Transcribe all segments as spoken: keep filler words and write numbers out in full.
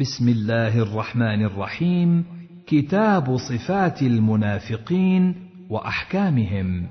بسم الله الرحمن الرحيم. كتاب صفات المنافقين وأحكامهم.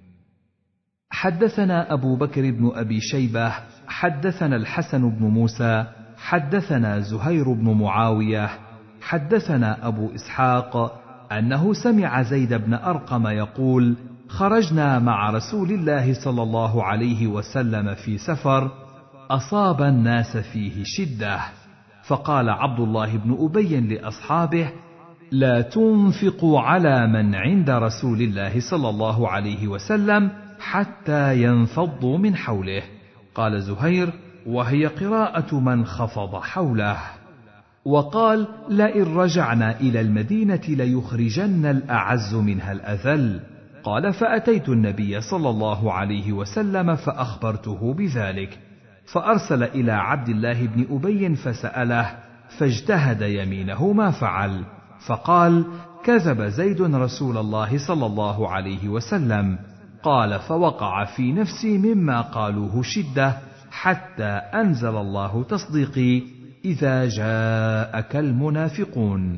حدثنا أبو بكر بن أبي شيبة حدثنا الحسن بن موسى حدثنا زهير بن معاوية حدثنا أبو إسحاق أنه سمع زيد بن أرقم يقول: خرجنا مع رسول الله صلى الله عليه وسلم في سفر أصاب الناس فيه شدة، فقال عبد الله بن أبي لأصحابه: لا تنفقوا على من عند رسول الله صلى الله عليه وسلم حتى ينفضوا من حوله. قال زهير: وهي قراءة من خفض حوله. وقال: لئن رجعنا إلى المدينة ليخرجن الأعز منها الأذل. قال: فأتيت النبي صلى الله عليه وسلم فأخبرته بذلك، فأرسل إلى عبد الله بن أبي فسأله، فاجتهد يمينه ما فعل، فقال: كذب زيد رسول الله صلى الله عليه وسلم. قال: فوقع في نفسي مما قالوه شدة، حتى أنزل الله تصديقي: إذا جاءك المنافقون.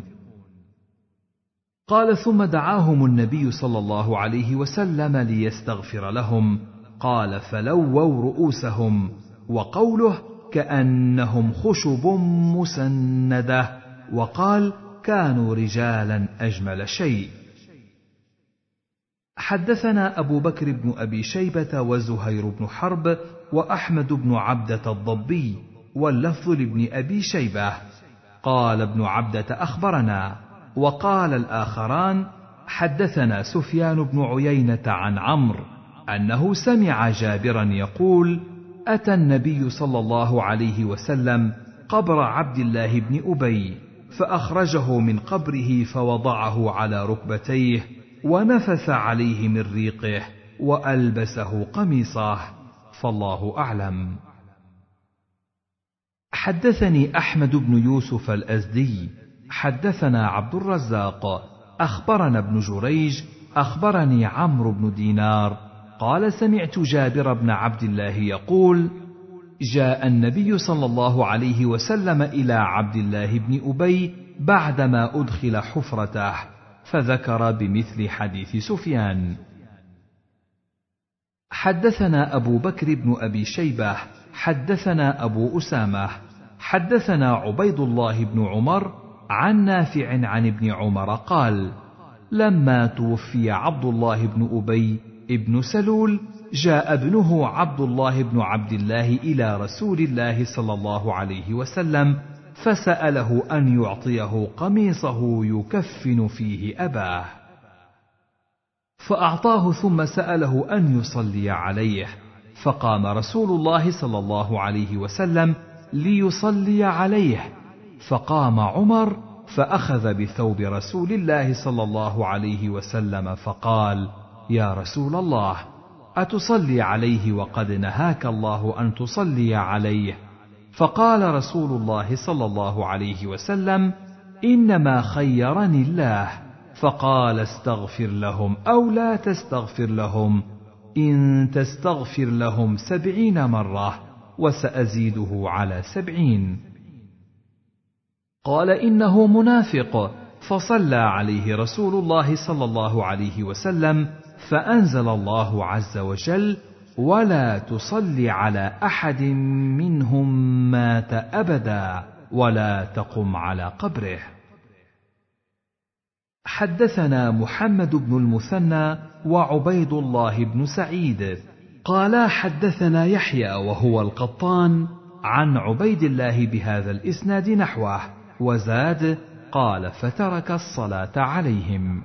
قال: ثم دعاهم النبي صلى الله عليه وسلم ليستغفر لهم. قال: فلووا رؤوسهم. وقوله: كأنهم خشب مسندة. وقال: كانوا رجالا أجمل شيء. حدثنا أبو بكر بن أبي شيبة وزهير بن حرب وأحمد بن عبدة الضبي، واللفظ لابن أبي شيبة. قال ابن عبدة: أخبرنا. وقال الآخران: حدثنا سفيان بن عيينة عن عمرو أنه سمع جابرا يقول: أتى النبي صلى الله عليه وسلم قبر عبد الله بن أبي، فأخرجه من قبره فوضعه على ركبتيه، ونفث عليه من ريقه، وألبسه قميصه، فالله أعلم. حدثني أحمد بن يوسف الأزدي حدثنا عبد الرزاق أخبرنا ابن جريج أخبرني عمرو بن دينار قال: سمعت جابر بن عبد الله يقول: جاء النبي صلى الله عليه وسلم إلى عبد الله بن أبي بعدما أدخل حفرته، فذكر بمثل حديث سفيان. حدثنا أبو بكر بن أبي شيبة حدثنا أبو أسامة حدثنا عبيد الله بن عمر عن نافع عن ابن عمر قال: لما توفي عبد الله بن أبي ابن سلول جاء ابنه عبد الله بن عبد الله إلى رسول الله صلى الله عليه وسلم، فسأله أن يعطيه قميصه يكفن فيه أباه، فأعطاه، ثم سأله أن يصلي عليه، فقام رسول الله صلى الله عليه وسلم ليصلي عليه، فقام عمر فأخذ بثوب رسول الله صلى الله عليه وسلم فقال: يا رسول الله، أتصلي عليه وقد نهاك الله أن تصلي عليه؟ فقال رسول الله صلى الله عليه وسلم: إنما خيرني الله، فقال: استغفر لهم أو لا تستغفر لهم، إن تستغفر لهم سبعين مرة وسأزيده على سبعين. قال: إنه منافق. فصلى عليه رسول الله صلى الله عليه وسلم، فأنزل الله عز وجل: ولا تصل على أحد منهم مات أبدا ولا تقم على قبره. حدثنا محمد بن المثنى وعبيد الله بن سعيد قالا حدثنا يحيى وهو القطان عن عبيد الله بهذا الإسناد نحوه، وزاد: قال: فترك الصلاة عليهم.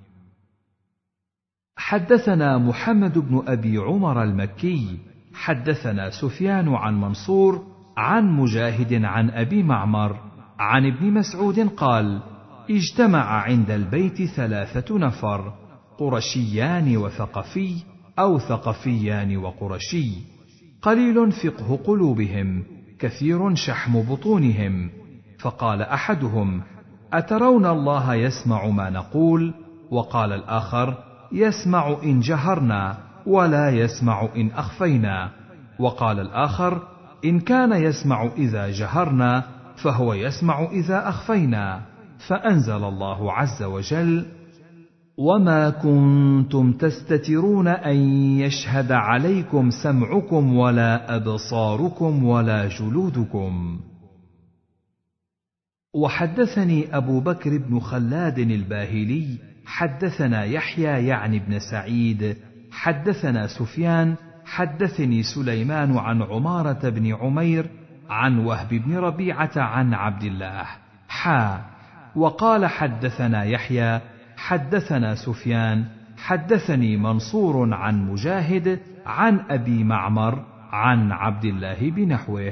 حدثنا محمد بن أبي عمر المكي حدثنا سفيان عن منصور عن مجاهد عن أبي معمر عن ابن مسعود قال: اجتمع عند البيت ثلاثة نفر، قرشيان وثقفي، أو ثقفيان وقرشي، قليل فقه قلوبهم، كثير شحم بطونهم. فقال أحدهم: أترون الله يسمع ما نقول؟ وقال الآخر: يسمع إن جهرنا، ولا يسمع إن أخفينا. وقال الآخر: إن كان يسمع إذا جهرنا فهو يسمع إذا أخفينا. فأنزل الله عز وجل: وما كنتم تستترون أن يشهد عليكم سمعكم ولا أبصاركم ولا جلودكم. وحدثني أبو بكر بن خلاد الباهلي حدثنا يحيى يعني بن سعيد حدثنا سفيان حدثني سليمان عن عمارة بن عمير عن وهب بن ربيعة عن عبد الله حا وقال حدثنا يحيى حدثنا سفيان حدثني منصور عن مجاهد عن أبي معمر عن عبد الله بنحوه.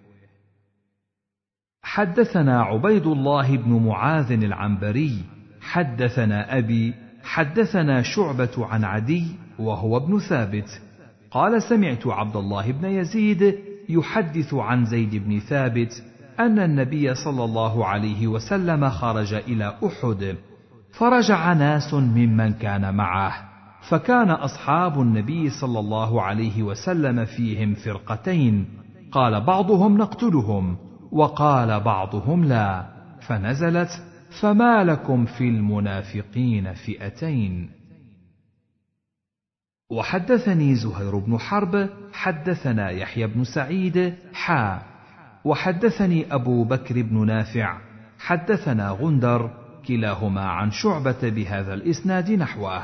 حدثنا عبيد الله بن معاذ العنبري حدثنا أبي حدثنا شعبة عن عدي وهو ابن ثابت قال سمعت عبد الله بن يزيد يحدث عن زيد بن ثابت أن النبي صلى الله عليه وسلم خرج إلى أحد، فرجع ناس ممن كان معه، فكان أصحاب النبي صلى الله عليه وسلم فيهم فرقتين، قال بعضهم نقتلهم وقال بعضهم لا، فنزلت: فما لكم في المنافقين فئتين. وحدثني زهير بن حرب حدثنا يحيى بن سعيد حا وحدثني أبو بكر بن نافع حدثنا غندر كلاهما عن شعبة بهذا الإسناد نحوه.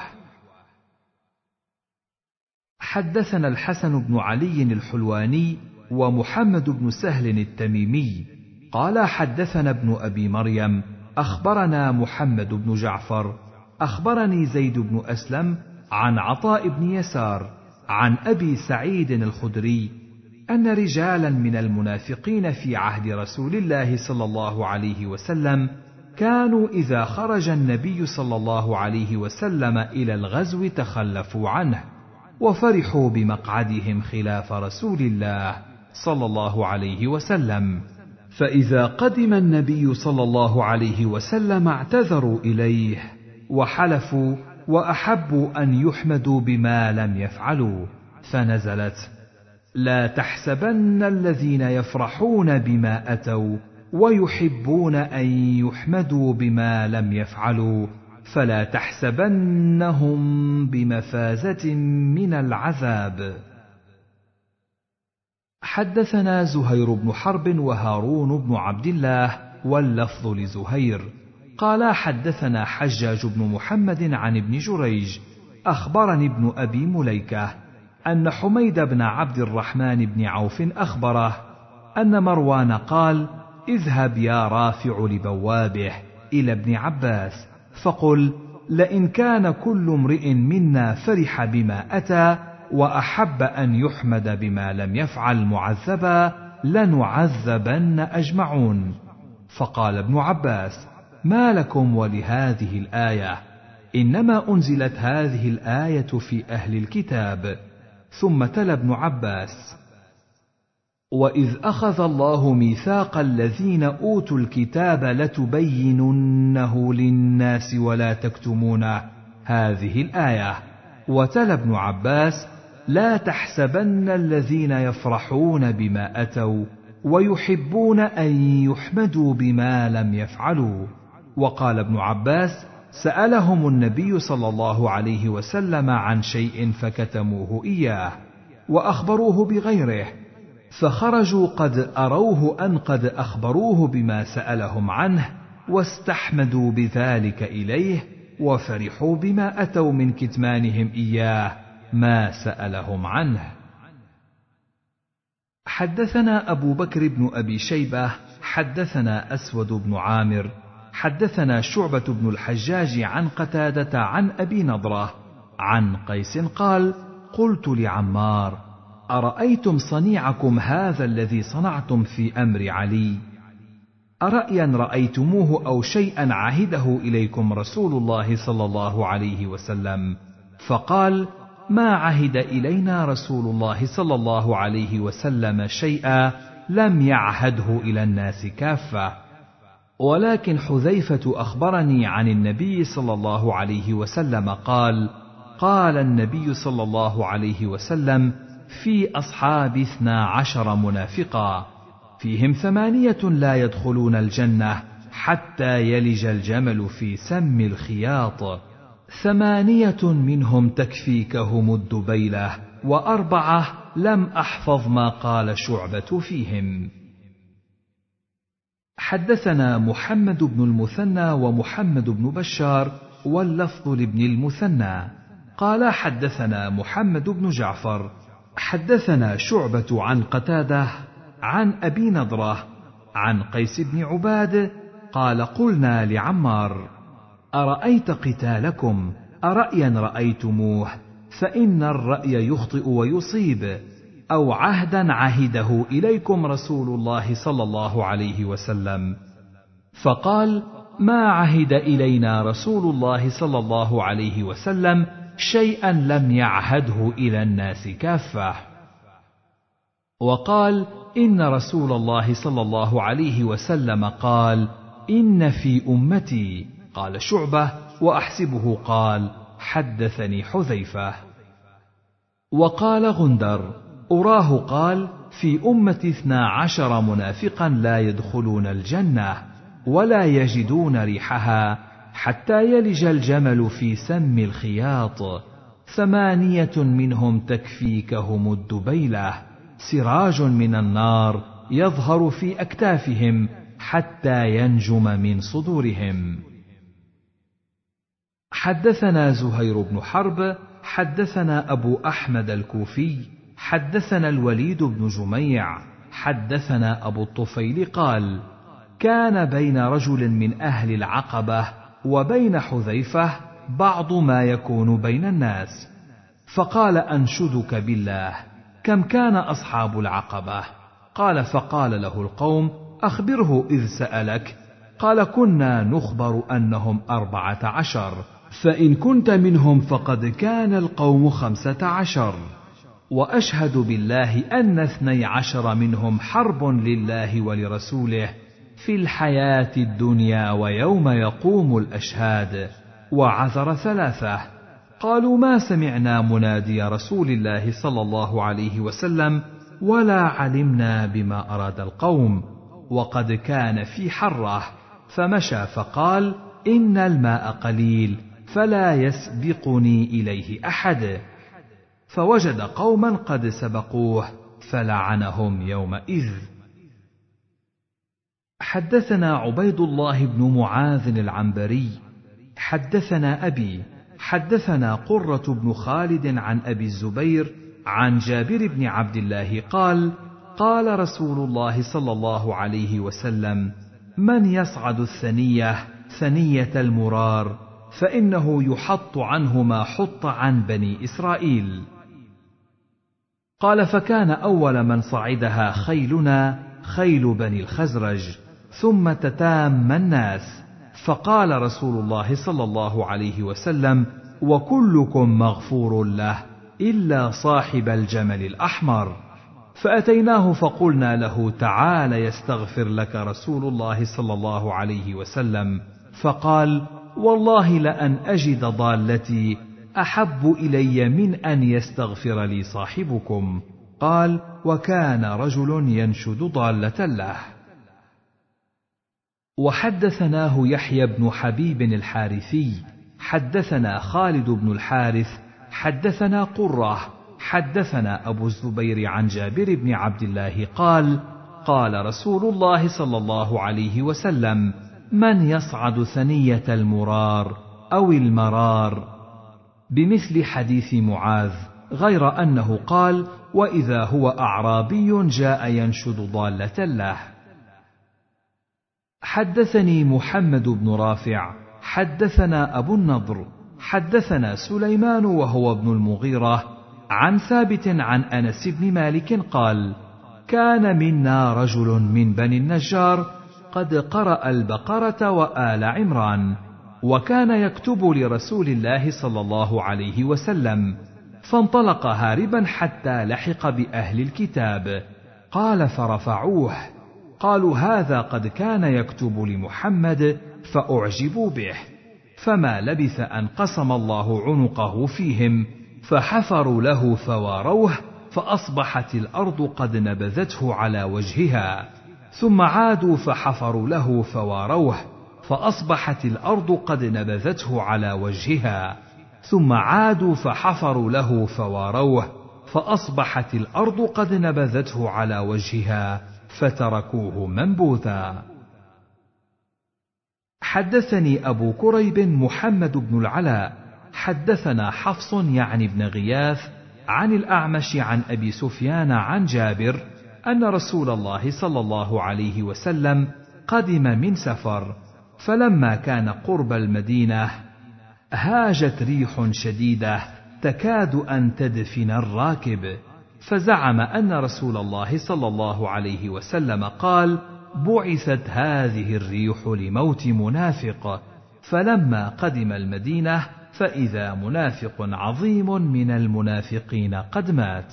حدثنا الحسن بن علي الحلواني ومحمد بن سهل التميمي قال حدثنا ابن أبي مريم أخبرنا محمد بن جعفر أخبرني زيد بن أسلم عن عطاء بن يسار عن أبي سعيد الخدري أن رجالا من المنافقين في عهد رسول الله صلى الله عليه وسلم كانوا إذا خرج النبي صلى الله عليه وسلم إلى الغزو تخلفوا عنه، وفرحوا بمقعدهم خلاف رسول الله صلى الله عليه وسلم، فإذا قدم النبي صلى الله عليه وسلم اعتذروا إليه وحلفوا وأحبوا أن يحمدوا بما لم يفعلوا، فنزلت: لا تحسبن الذين يفرحون بما أتوا ويحبون أن يحمدوا بما لم يفعلوا فلا تحسبنهم بمفازة من العذاب. حدثنا زهير بن حرب وهارون بن عبد الله واللفظ لزهير قال حدثنا حجاج بن محمد عن ابن جريج أخبرني ابن أبي مليكة أن حميد بن عبد الرحمن بن عوف أخبره أن مروان قال: اذهب يا رافع لبوابه إلى ابن عباس فقل: لئن كان كل امرئ منا فرح بما أتى وأحب أن يحمد بما لم يفعل معذبا لنعذبن أجمعون. فقال ابن عباس: ما لكم ولهذه الآية؟ إنما أنزلت هذه الآية في أهل الكتاب. ثم تلا ابن عباس: وإذ أخذ الله ميثاق الذين أوتوا الكتاب لتبيننه للناس ولا تكتمونه، هذه الآية. وتلا ابن عباس: لا تحسبن الذين يفرحون بما أتوا ويحبون أن يحمدوا بما لم يفعلوا. وقال ابن عباس: سألهم النبي صلى الله عليه وسلم عن شيء فكتموه إياه وأخبروه بغيره، فخرجوا قد أروه أن قد أخبروه بما سألهم عنه واستحمدوا بذلك إليه وفرحوا بما أتوا من كتمانهم إياه ما سألهم عنه. حدثنا أبو بكر بن أبي شيبة حدثنا أسود بن عامر حدثنا شعبة بن الحجاج عن قتادة عن أبي نضرة عن قيس قال: قلت لعمار: أرأيتم صنيعكم هذا الذي صنعتم في أمر علي؟ أرأيا رأيتموه أو شيئا عهده إليكم رسول الله صلى الله عليه وسلم؟ فقال: ما عهد إلينا رسول الله صلى الله عليه وسلم شيئا لم يعهده إلى الناس كافة، ولكن حذيفة أخبرني عن النبي صلى الله عليه وسلم قال: قال النبي صلى الله عليه وسلم: في أصحاب اثنا عشر منافقا، فيهم ثمانية لا يدخلون الجنة حتى يلج الجمل في سم الخياط، ثمانية منهم تكفيكهم الدبيلة، وأربعة لم أحفظ ما قال شعبة فيهم. حدثنا محمد بن المثنى ومحمد بن بشار واللفظ لابن المثنى قال حدثنا محمد بن جعفر حدثنا شعبة عن قتادة عن أبي نضرة عن قيس بن عباد قال قلنا لعمار: أرأيت قتالكم أرأيا رأيتموه؟ فإن الرأي يخطئ ويصيب، أو عهدا عهده إليكم رسول الله صلى الله عليه وسلم؟ فقال: ما عهد إلينا رسول الله صلى الله عليه وسلم شيئا لم يعهده إلى الناس كافة. وقال: إن رسول الله صلى الله عليه وسلم قال: إن في أمتي. قال شعبة وأحسبه قال: حدثني حذيفة. وقال غندر: أراه قال: في أمتي اثنا عشر منافقا لا يدخلون الجنة ولا يجدون ريحها حتى يلج الجمل في سم الخياط، ثمانية منهم تكفيكهم الدبيلة، سراج من النار يظهر في أكتافهم حتى ينجم من صدورهم. حدثنا زهير بن حرب حدثنا أبو أحمد الكوفي حدثنا الوليد بن جميع حدثنا أبو الطفيل قال: كان بين رجل من أهل العقبة وبين حذيفة بعض ما يكون بين الناس، فقال: أنشدك بالله، كم كان أصحاب العقبة؟ قال: فقال له القوم: أخبره إذ سألك. قال: كنا نخبر أنهم أربعة عشر، فإن كنت منهم فقد كان القوم خمسة عشر، وأشهد بالله أن اثني عشر منهم حرب لله ولرسوله في الحياة الدنيا ويوم يقوم الأشهاد، وعذر ثلاثة. قالوا: ما سمعنا منادي رسول الله صلى الله عليه وسلم ولا علمنا بما أراد القوم، وقد كان في حره، فمشى فقال: إن الماء قليل فلا يسبقني إليه أحد، فوجد قوما قد سبقوه فلعنهم يومئذ. حدثنا عبيد الله بن معاذ العنبري حدثنا أبي حدثنا قرة بن خالد عن أبي الزبير عن جابر بن عبد الله قال: قال رسول الله صلى الله عليه وسلم: من يصعد الثنية ثنية المرار فإنه يحط عنه ما حط عن بني إسرائيل. قال: فكان أول من صعدها خيلنا خيل بني الخزرج، ثم تتام الناس، فقال رسول الله صلى الله عليه وسلم: وكلكم مغفور له إلا صاحب الجمل الأحمر. فأتيناه فقلنا له: تعال يستغفر لك رسول الله صلى الله عليه وسلم. فقال: والله لأن أجد ضالتي أحب إلي من أن يستغفر لي صاحبكم. قال: وكان رجل ينشد ضالة له. وحدثناه يحيى بن حبيب الحارثي حدثنا خالد بن الحارث حدثنا قرة حدثنا أبو الزبير عن جابر بن عبد الله قال: قال رسول الله صلى الله عليه وسلم: من يصعد ثنية المرار أو المرار، بمثل حديث معاذ، غير أنه قال: وإذا هو أعرابي جاء ينشد ضالة له. حدثني محمد بن رافع حدثنا أبو النضر حدثنا سليمان وهو ابن المغيرة عن ثابت عن أنس بن مالك قال: كان منا رجل من بني النجار قد قرأ البقرة وآل عمران، وكان يكتب لرسول الله صلى الله عليه وسلم، فانطلق هاربا حتى لحق بأهل الكتاب. قال: فرفعوه، قالوا: هذا قد كان يكتب لمحمد، فأعجبوا به، فما لبث أن قسم الله عنقه فيهم، فحفروا له فواروه، فأصبحت الأرض قد نبذته على وجهها. ثم عادوا فحفروا له فواروه فأصبحت الأرض قد نبذته على وجهها، ثم عادوا فحفروا له فواروه فأصبحت الأرض قد نبذته على وجهها فتركوه منبوذا. حدثني أبو كريب محمد بن العلاء حدثنا حفص يعني بن غياث عن الأعمش عن أبي سفيان عن جابر أن رسول الله صلى الله عليه وسلم قدم من سفر، فلما كان قرب المدينة هاجت ريح شديدة تكاد أن تدفن الراكب، فزعم أن رسول الله صلى الله عليه وسلم قال: بعثت هذه الريح لموت منافق، فلما قدم المدينة فإذا منافق عظيم من المنافقين قد مات.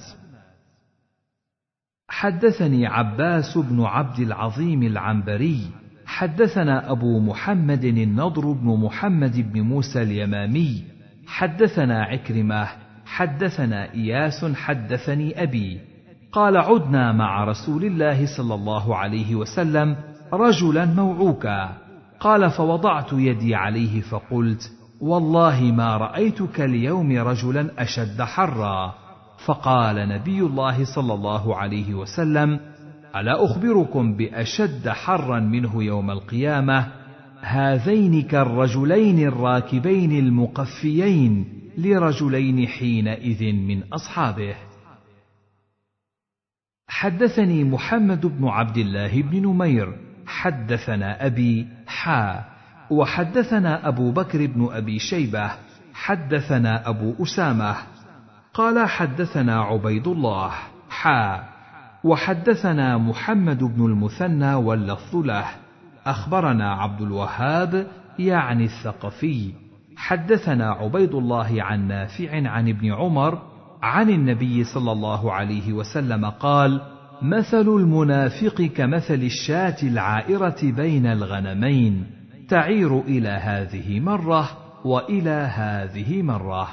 حدثني عباس بن عبد العظيم العنبري حدثنا أبو محمد النضر بن محمد بن موسى اليمامي حدثنا عكرمة حدثنا إياس حدثني أبي قال: عدنا مع رسول الله صلى الله عليه وسلم رجلا موعوكا، قال: فوضعت يدي عليه فقلت: والله ما رأيتك اليوم رجلا أشد حرا. فقال نبي الله صلى الله عليه وسلم: ألا أخبركم بأشد حرا منه يوم القيامة؟ هذين كالرجلين الراكبين المقفيين لرجلين حينئذ من أصحابه. حدثني محمد بن عبد الله بن نمير حدثنا أبي حا وحدثنا أبو بكر بن أبي شيبة حدثنا أبو أسامة قال: حدثنا عبيد الله حا وحدثنا محمد بن المثنى واللفظ له أخبرنا عبد الوهاب يعني الثقفي حدثنا عبيد الله عن نافع عن ابن عمر عن النبي صلى الله عليه وسلم قال: مثل المنافق كمثل الشاة العائرة بين الغنمين تعير إلى هذه مرة وإلى هذه مرة.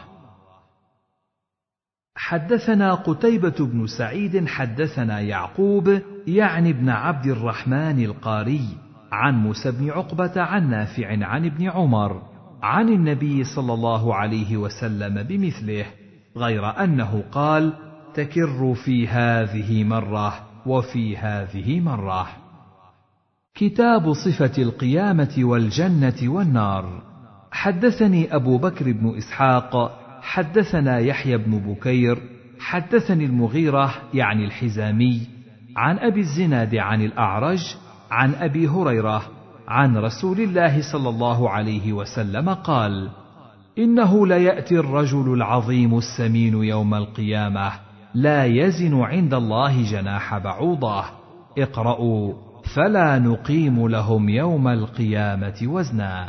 حدثنا قتيبة بن سعيد حدثنا يعقوب يعني ابن عبد الرحمن القاري عن موسى بن عقبة عن نافع عن ابن عمر عن النبي صلى الله عليه وسلم بمثله، غير أنه قال: تكر في هذه مرة وفي هذه مرة. كتاب صفة القيامة والجنة والنار. حدثني أبو بكر بن إسحاق حدثنا يحيى بن بكير حدثني المغيرة يعني الحزامي عن أبي الزناد عن الأعرج عن أبي هريرة عن رسول الله صلى الله عليه وسلم قال: إنه ليأتي الرجل العظيم السمين يوم القيامة لا يزن عند الله جناح بعوضة، اقرأوا فلا نقيم لهم يوم القيامة وزنا.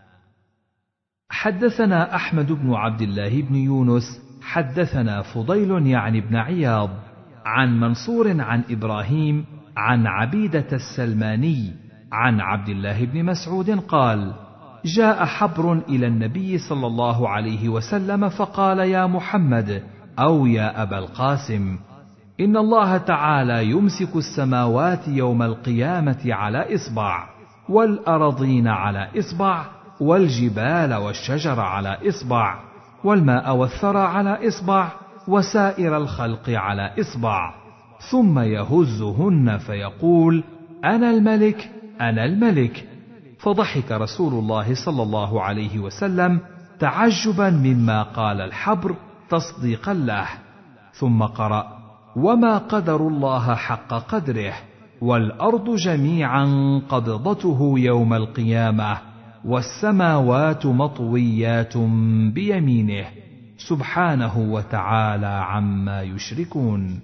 حدثنا أحمد بن عبد الله بن يونس حدثنا فضيل يعني بن عياض عن منصور عن إبراهيم عن عبيدة السلماني عن عبد الله بن مسعود قال: جاء حبر إلى النبي صلى الله عليه وسلم فقال: يا محمد أو يا أبا القاسم، إن الله تعالى يمسك السماوات يوم القيامة على إصبع، والأرضين على إصبع، والجبال والشجر على إصبع، والماء والثرى على إصبع، وسائر الخلق على إصبع، ثم يهزهن فيقول: أنا الملك أنا الملك. فضحك رسول الله صلى الله عليه وسلم تعجبا مما قال الحبر تصديقا له، ثم قرأ: وما قدر الله حق قدره، والأرض جميعا قبضته يوم القيامة، والسماوات مطويات بيمينه سبحانه وتعالى عما يشركون.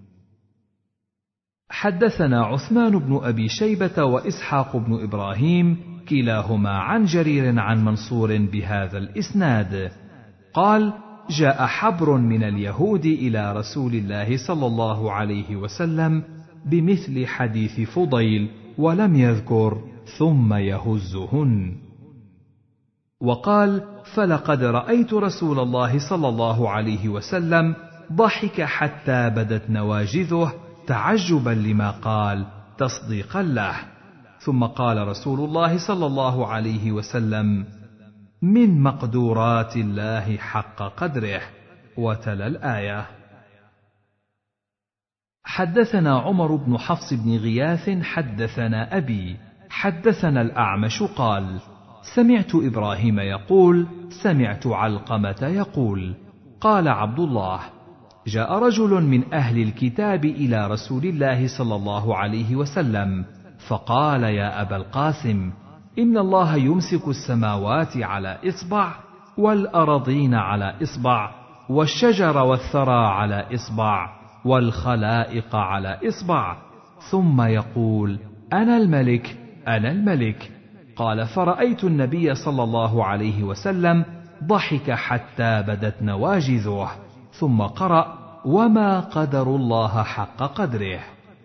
حدثنا عثمان بن أبي شيبة وإسحاق بن إبراهيم كلاهما عن جرير عن منصور بهذا الإسناد قال: جاء حبر من اليهود إلى رسول الله صلى الله عليه وسلم بمثل حديث فضيل ولم يذكر ثم يهزهن. وقال: فلقد رأيت رسول الله صلى الله عليه وسلم ضحك حتى بدت نواجذه تعجبا لما قال، تصديقا له. ثم قال رسول الله صلى الله عليه وسلم: من مقدورات الله حق قدره، وتلا الآية. حدثنا عمر بن حفص بن غياث حدثنا أبي حدثنا الأعمش قال: سمعت إبراهيم يقول: سمعت علقمة يقول: قال عبد الله: جاء رجل من أهل الكتاب إلى رسول الله صلى الله عليه وسلم فقال: يا أبا القاسم، إن الله يمسك السماوات على إصبع، والأرضين على إصبع، والشجر والثرى على إصبع، والخلائق على إصبع، ثم يقول: أنا الملك أنا الملك. قال: فرأيت النبي صلى الله عليه وسلم ضحك حتى بدت نواجذه، ثم قرأ: وما قدر الله حق قدره.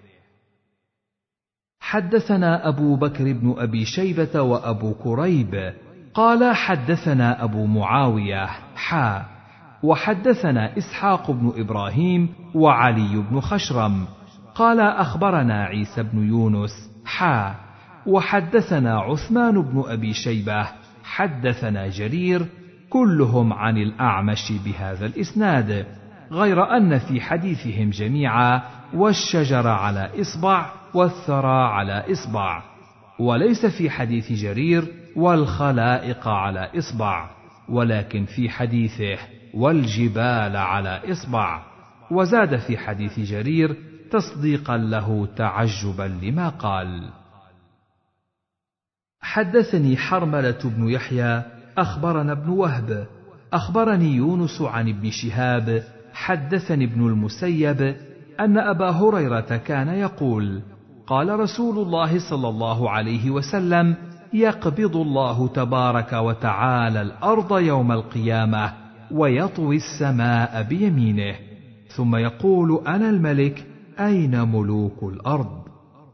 حدثنا أبو بكر بن أبي شيبة وأبو كريب قال: حدثنا أبو معاوية حا وحدثنا إسحاق بن إبراهيم وعلي بن خشرم قال: أخبرنا عيسى بن يونس حا وحدثنا عثمان بن أبي شيبة حدثنا جرير كلهم عن الأعمش بهذا الإسناد، غير أن في حديثهم جميعا والشجر على إصبع والثرى على إصبع، وليس في حديث جرير والخلائق على إصبع، ولكن في حديثه والجبال على إصبع، وزاد في حديث جرير تصديقا له تعجبا لما قال. حدثني حرملة بن يحيى أخبرنا ابن وهب أخبرني يونس عن ابن شهاب حدثني ابن المسيب أن أبا هريرة كان يقول: قال رسول الله صلى الله عليه وسلم: يقبض الله تبارك وتعالى الأرض يوم القيامة ويطوي السماء بيمينه، ثم يقول: أنا الملك أين ملوك الأرض؟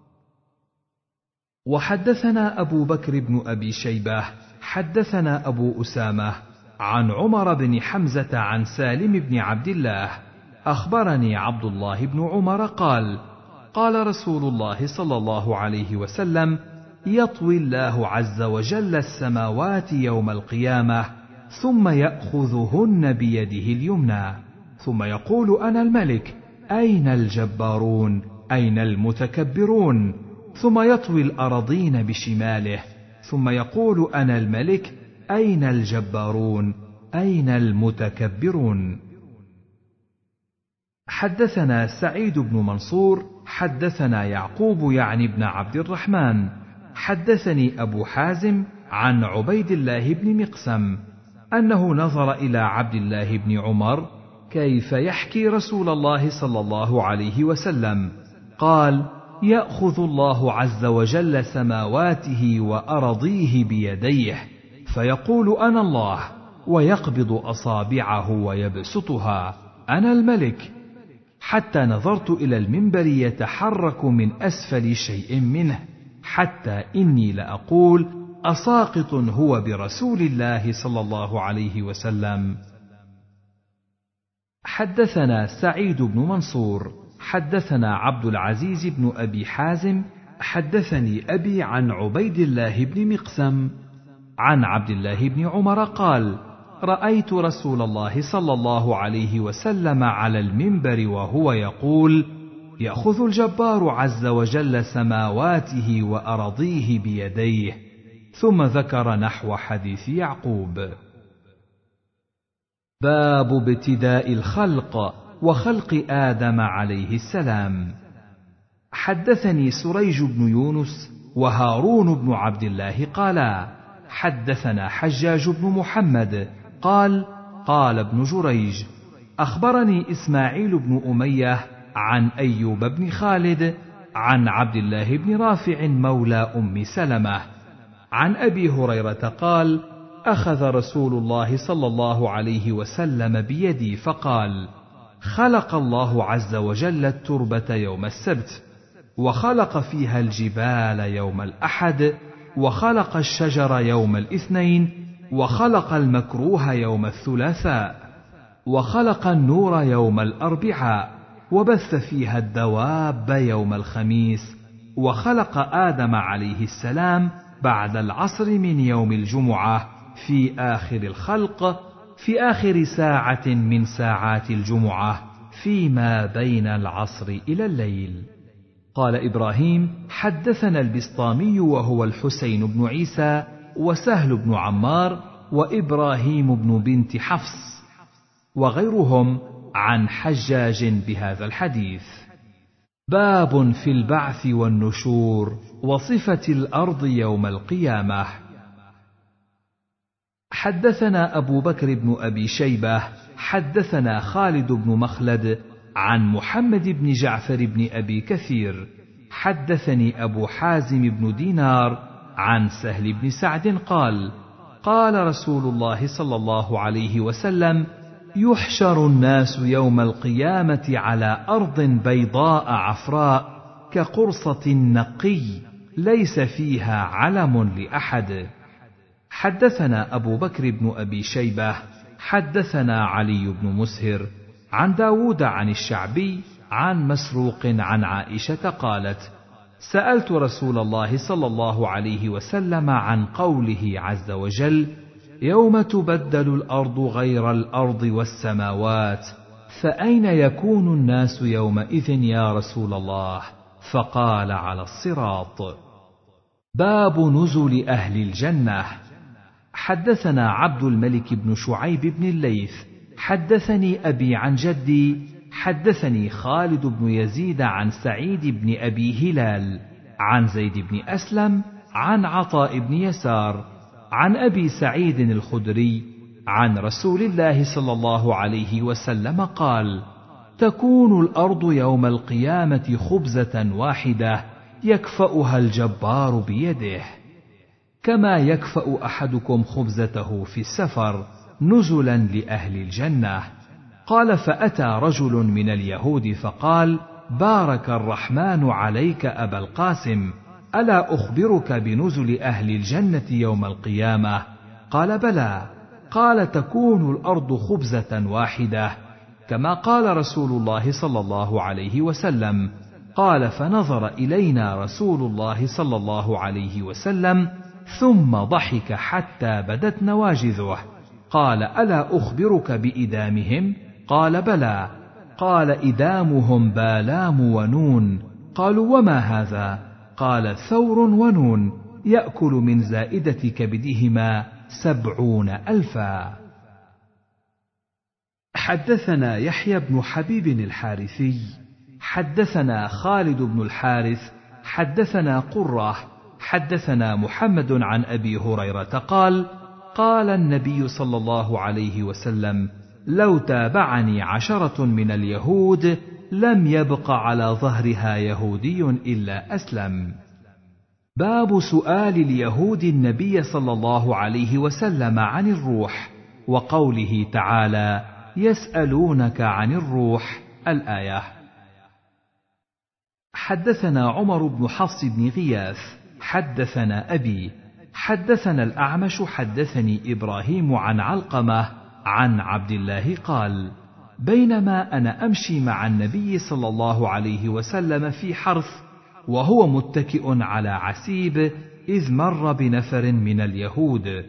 وحدثنا أبو بكر بن أبي شيبة حدثنا أبو أسامة عن عمر بن حمزة عن سالم بن عبد الله أخبرني عبد الله بن عمر قال: قال رسول الله صلى الله عليه وسلم: يطوي الله عز وجل السماوات يوم القيامة ثم يأخذهن بيده اليمنى، ثم يقول: أنا الملك أين الجبارون أين المتكبرون؟ ثم يطوي الأراضين بشماله، ثم يقول: أنا الملك أين الجبارون أين المتكبرون؟ حدثنا سعيد بن منصور حدثنا يعقوب يعني بن عبد الرحمن حدثني أبو حازم عن عبيد الله بن مقسم أنه نظر إلى عبد الله بن عمر كيف يحكي رسول الله صلى الله عليه وسلم، قال: يأخذ الله عز وجل سماواته وأرضيه بيديه فيقول: أنا الله، ويقبض أصابعه ويبسطها: أنا الملك، حتى نظرت إلى المنبر يتحرك من أسفل شيء منه، حتى إني لأقول: أساقط هو برسول الله صلى الله عليه وسلم. حدثنا سعيد بن منصور حدثنا عبد العزيز بن أبي حازم حدثني أبي عن عبيد الله بن مقسم عن عبد الله بن عمر قال: رأيت رسول الله صلى الله عليه وسلم على المنبر وهو يقول: يأخذ الجبار عز وجل سماواته وأرضيه بيديه، ثم ذكر نحو حديث يعقوب. باب ابتداء الخلق وخلق آدم عليه السلام. حدثني سريج بن يونس وهارون بن عبد الله قالا: حدثنا حجاج بن محمد قال: قال ابن جريج: أخبرني إسماعيل بن أمية عن أيوب بن خالد عن عبد الله بن رافع مولى أم سلمة عن أبي هريرة قال: أخذ رسول الله صلى الله عليه وسلم بيدي فقال: خلق الله عز وجل التربة يوم السبت، وخلق فيها الجبال يوم الأحد، وخلق الشجر يوم الاثنين، وخلق المكروه يوم الثلاثاء، وخلق النور يوم الأربعاء، وبث فيها الدواب يوم الخميس، وخلق آدم عليه السلام بعد العصر من يوم الجمعة في آخر الخلق، في آخر ساعة من ساعات الجمعة فيما بين العصر إلى الليل. قال إبراهيم: حدثنا البسطامي وهو الحسين بن عيسى وسهل بن عمار وإبراهيم بن بنت حفص وغيرهم عن حجاج بهذا الحديث. باب في البعث والنشور وصفة الأرض يوم القيامة. حدثنا أبو بكر بن أبي شيبة حدثنا خالد بن مخلد عن محمد بن جعفر بن أبي كثير حدثني أبو حازم بن دينار عن سهل بن سعد قال: قال رسول الله صلى الله عليه وسلم: يحشر الناس يوم القيامة على أرض بيضاء عفراء كقرصة نقي ليس فيها علم لأحد. حدثنا أبو بكر بن أبي شيبة حدثنا علي بن مسهر عن داود عن الشعبي عن مسروق عن عائشة قالت: سألت رسول الله صلى الله عليه وسلم عن قوله عز وجل: يوم تبدل الأرض غير الأرض والسماوات، فأين يكون الناس يومئذ يا رسول الله؟ فقال: على الصراط. باب نزل أهل الجنة. حدثنا عبد الملك بن شعيب بن الليث حدثني أبي عن جدي حدثني خالد بن يزيد عن سعيد بن أبي هلال عن زيد بن أسلم عن عطاء بن يسار عن أبي سعيد الخدري عن رسول الله صلى الله عليه وسلم قال: تكون الأرض يوم القيامة خبزة واحدة يكفأها الجبار بيده، كما يكفأ أحدكم خبزته في السفر نزلا لأهل الجنة. قال: فأتى رجل من اليهود فقال: بارك الرحمن عليك أبا القاسم، ألا أخبرك بنزل أهل الجنة يوم القيامة؟ قال: بلى. قال: تكون الأرض خبزة واحدة كما قال رسول الله صلى الله عليه وسلم. قال: فنظر إلينا رسول الله صلى الله عليه وسلم ثم ضحك حتى بدت نواجذه. قال: ألا أخبرك بإدامهم؟ قال: بلى. قال: إدامهم بالام ونون. قالوا: وما هذا؟ قال: ثور ونون يأكل من زائدة كبدهما سبعون ألفا. حدثنا يحيى بن حبيب الحارثي حدثنا خالد بن الحارث حدثنا قرة حدثنا محمد عن أبي هريرة قال: قال النبي صلى الله عليه وسلم: لو تابعني عشرة من اليهود لم يبق على ظهرها يهودي إلا أسلم. باب سؤال اليهود النبي صلى الله عليه وسلم عن الروح، وقوله تعالى: يسألونك عن الروح، الآية. حدثنا عمر بن حفص بن غياث حدثنا أبي حدثنا الأعمش حدثني إبراهيم عن علقمة عن عبد الله قال: بينما أنا أمشي مع النبي صلى الله عليه وسلم في حرث وهو متكئ على عسيب إذ مر بنفر من اليهود،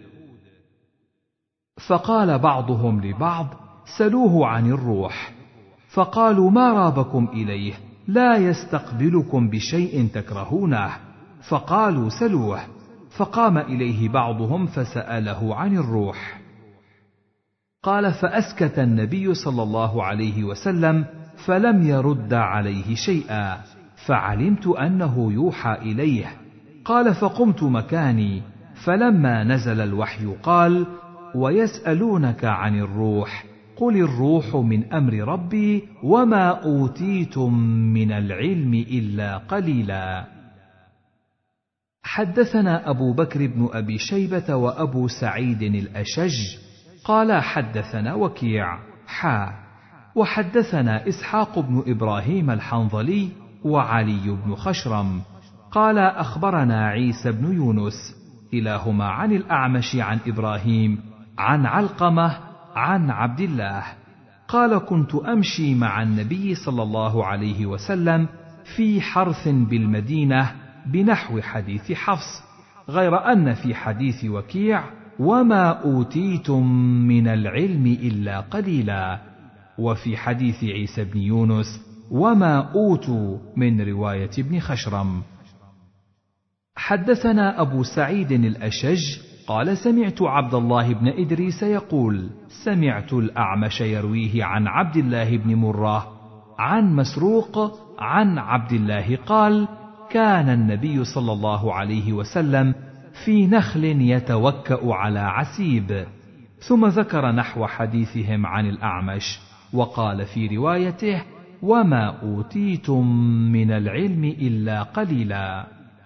فقال بعضهم لبعض: سلوه عن الروح. فقالوا: ما رابكم إليه؟ لا يستقبلكم بشيء تكرهونه. فقالوا: سلوه. فقام إليه بعضهم فسأله عن الروح. قال: فأسكت النبي صلى الله عليه وسلم فلم يرد عليه شيئا، فعلمت أنه يوحى إليه. قال: فقمت مكاني، فلما نزل الوحي قال: ويسألونك عن الروح، قل الروح من أمر ربي وما أوتيتم من العلم إلا قليلا. حدثنا أبو بكر بن أبي شيبة وأبو سعيد الأشج قال: حدثنا وكيع حا وحدثنا إسحاق بن إبراهيم الحنظلي وعلي بن خشرم قال: أخبرنا عيسى بن يونس كلاهما عن الأعمش عن إبراهيم عن علقمة عن عبد الله قال: كنت أمشي مع النبي صلى الله عليه وسلم في حرث بالمدينة بنحو حديث حفص، غير أن في حديث وكيع وما أوتيتم من العلم إلا قليلا، وفي حديث عيسى بن يونس وما أوتوا من رواية ابن خشرم. حدثنا أبو سعيد الأشج قال سمعت عبد الله بن إدريس يقول سمعت الأعمش يرويه عن عبد الله بن مرة عن مسروق عن عبد الله قال كان النبي صلى الله عليه وسلم في نخل يتوكأ على عسيب، ثم ذكر نحو حديثهم عن الأعمش، وقال في روايته وما أوتيتم من العلم إلا قليلا.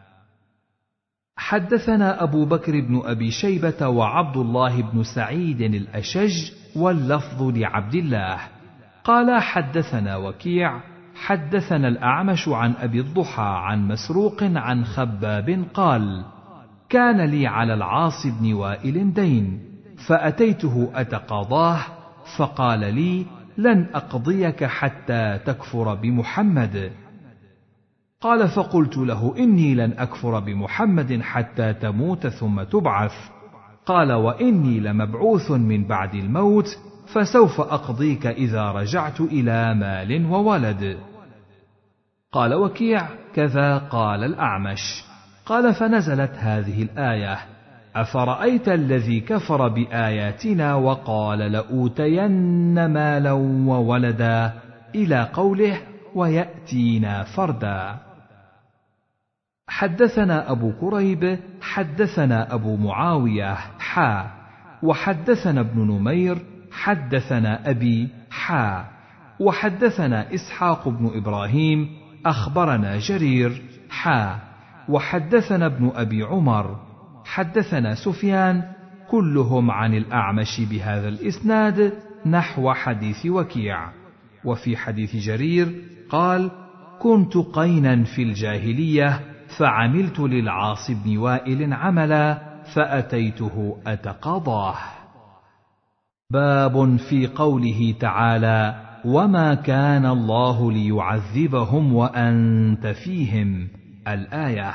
حدثنا أبو بكر بن أبي شيبة وعبد الله بن سعيد الأشج واللفظ لعبد الله قال حدثنا وكيع حدثنا الأعمش عن أبي الضحى عن مسروق عن خباب قال كان لي على العاص بن وائل دين فأتيته أتقاضاه فقال لي لن أقضيك حتى تكفر بمحمد. قال فقلت له إني لن أكفر بمحمد حتى تموت ثم تبعث. قال وإني لمبعوث من بعد الموت فسوف أقضيك إذا رجعت إلى مال وولد. قال وكيع كذا قال الأعمش. قال فنزلت هذه الآية أفرأيت الذي كفر بآياتنا وقال لأوتين مالا وولدا إلى قوله ويأتينا فردا. حدثنا أبو كريب حدثنا أبو معاوية حا وحدثنا ابن نمير حدثنا أبي حا وحدثنا إسحاق بن إبراهيم أخبرنا جرير حا وحدثنا ابن أبي عمر حدثنا سفيان كلهم عن الأعمش بهذا الإسناد نحو حديث وكيع. وفي حديث جرير قال كنت قينا في الجاهلية فعملت للعاص بن وائل عملا فأتيته أتقاضاه. باب في قوله تعالى وما كان الله ليعذبهم وأنت فيهم الآية.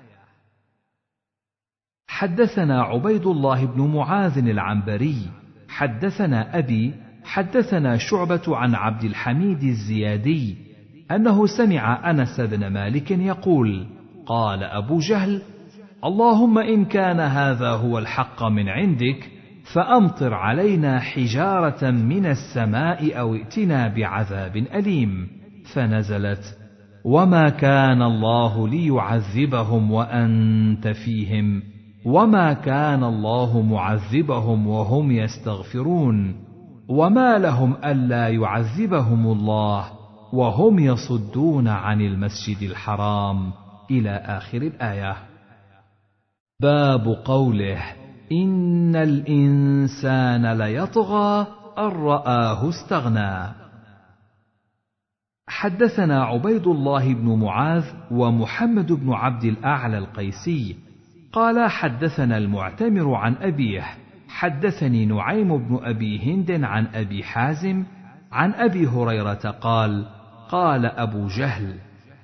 حدثنا عبيد الله بن معاذ العنبري حدثنا أبي حدثنا شعبة عن عبد الحميد الزيادي أنه سمع أنس بن مالك يقول قال أبو جهل اللهم إن كان هذا هو الحق من عندك فأمطر علينا حجارة من السماء أو ائتنا بعذاب أليم. فنزلت وما كان الله ليعذبهم وأنت فيهم وما كان الله معذبهم وهم يستغفرون وما لهم ألا يعذبهم الله وهم يصدون عن المسجد الحرام إلى آخر الآية. باب قوله إن الإنسان ليطغى أن رآه استغنى. حدثنا عبيد الله بن معاذ ومحمد بن عبد الأعلى القيسي قال حدثنا المعتمر عن أبيه حدثني نعيم بن أبي هند عن أبي حازم عن أبي هريرة قال قال أبو جهل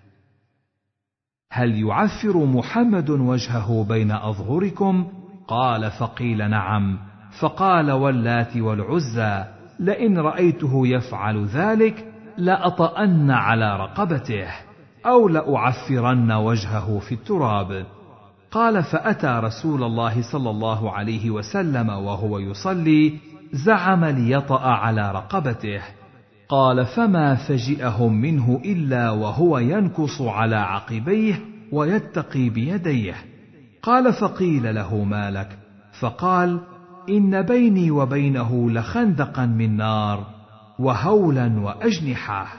هل يعفر محمد وجهه بين أظهركم؟ قال فقيل نعم. فقال واللات والعزى لئن رأيته يفعل ذلك لأطأن على رقبته أو لأعفرن وجهه في التراب. قال فأتى رسول الله صلى الله عليه وسلم وهو يصلي زعم ليطأ على رقبته. قال فما فجئهم منه إلا وهو ينكص على عقبيه ويتقي بيديه. قال فقيل له ما لك؟ فقال إن بيني وبينه لخندقا من نار وهولا وأجنحة.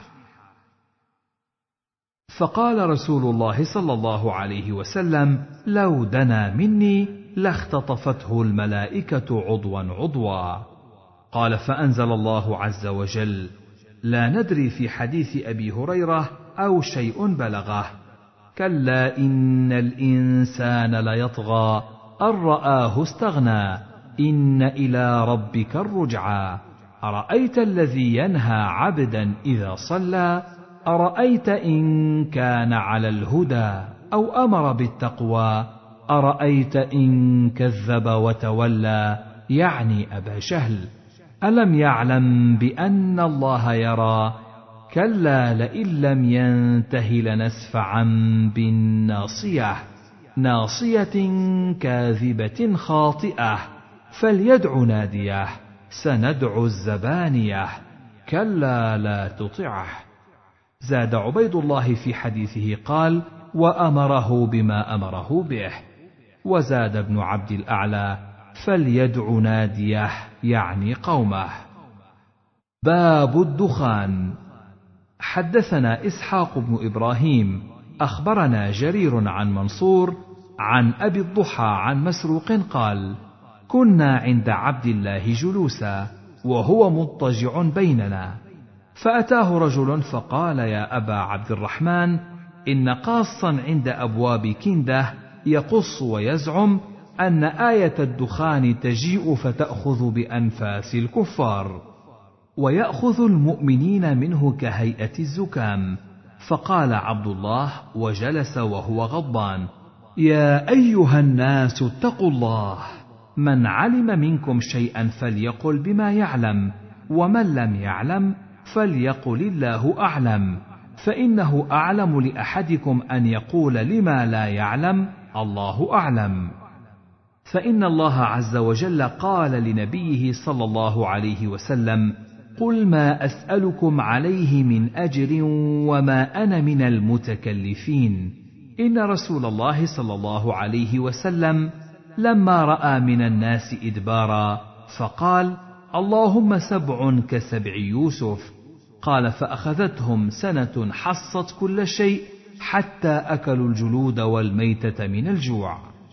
فقال رسول الله صلى الله عليه وسلم لو دنا مني لاختطفته الملائكة عضوا عضوا. قال فأنزل الله عز وجل لا ندري في حديث أبي هريرة أو شيء بلغه كلا إن الإنسان ليطغى أن رآه استغنى إن إلى ربك الرجعى أرأيت الذي ينهى عبدا إذا صلى أرأيت إن كان على الهدى أو أمر بالتقوى أرأيت إن كذب وتولى، يعني أبا جهل. ألم يعلم بأن الله يرى؟ كلا لئن لم ينته لنسفعا بالناصية، ناصية كاذبة خاطئة، فليدع ناديه، سندع الزبانية، كلا لا تطعه. زاد عبيد الله في حديثه قال: وأمره بما أمره به. وزاد ابن عبد الأعلى: فليدع ناديه، يعني قومه. باب الدخان. حدثنا إسحاق بن إبراهيم أخبرنا جرير عن منصور عن أبي الضحى عن مسروق قال: كنا عند عبد الله جلوسا وهو مضطجع بيننا، فأتاه رجل فقال: يا أبا عبد الرحمن، إن قاصا عند أبواب كنده يقص ويزعم أن آية الدخان تجيء فتأخذ بأنفاس الكفار، ويأخذ المؤمنين منه كهيئة الزكام. فقال عبد الله وجلس وهو غضبان: يا أيها الناس اتقوا الله، من علم منكم شيئا فليقل بما يعلم، ومن لم يعلم فليقل الله أعلم، فإنه أعلم لأحدكم أن يقول لما لا يعلم الله أعلم. فإن الله عز وجل قال لنبيه صلى الله عليه وسلم: قل ما أسألكم عليه من أجر وما أنا من المتكلفين. إن رسول الله صلى الله عليه وسلم لما رأى من الناس إدبارا فقال: اللهم سبع كسبع يوسف. قال: فأخذتهم سنة حصت كل شيء حتى أكلوا الجلود والميتة من الجوع.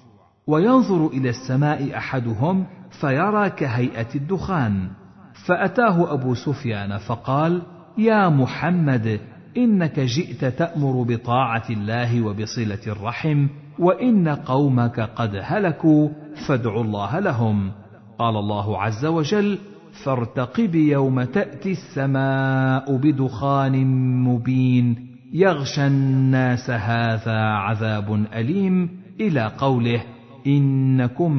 وينظر إلى السماء أحدهم فيرى كهيئة الدخان، فأتاه أبو سفيان فقال: يا محمد، إنك جئت تأمر بطاعة الله وبصلة الرحم، وإن قومك قد هلكوا، فادعوا الله لهم. قال الله عز وجل: فارتقب يوم تأتي السماء بدخان مبين يغشى الناس هذا عذاب أليم، إلى قوله: إنكم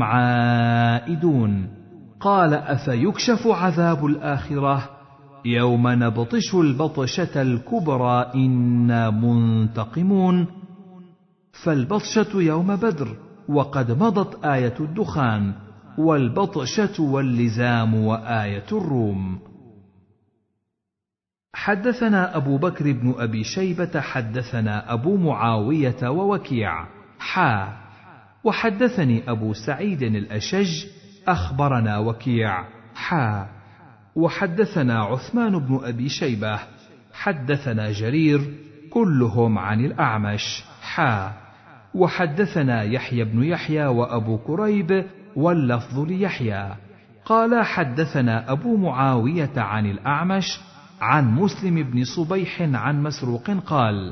عائدون. قال: أفيكشف عذاب الآخرة؟ يوم نبطش البطشة الكبرى إنا منتقمون. فالبطشة يوم بدر، وقد مضت آية الدخان، والبطشة واللزام وآية الروم. حدثنا أبو بكر بن أبي شيبة حدثنا أبو معاوية ووكيع حا وحدثني أبو سعيد الأشج أخبرنا وكيع حا وحدثنا عثمان بن أبي شيبة حدثنا جرير كلهم عن الأعمش حا وحدثنا يحيى بن يحيى وأبو كريب واللفظ ليحيى قال: حدثنا أبو معاوية عن الأعمش عن مسلم بن صبيح عن مسروق قال: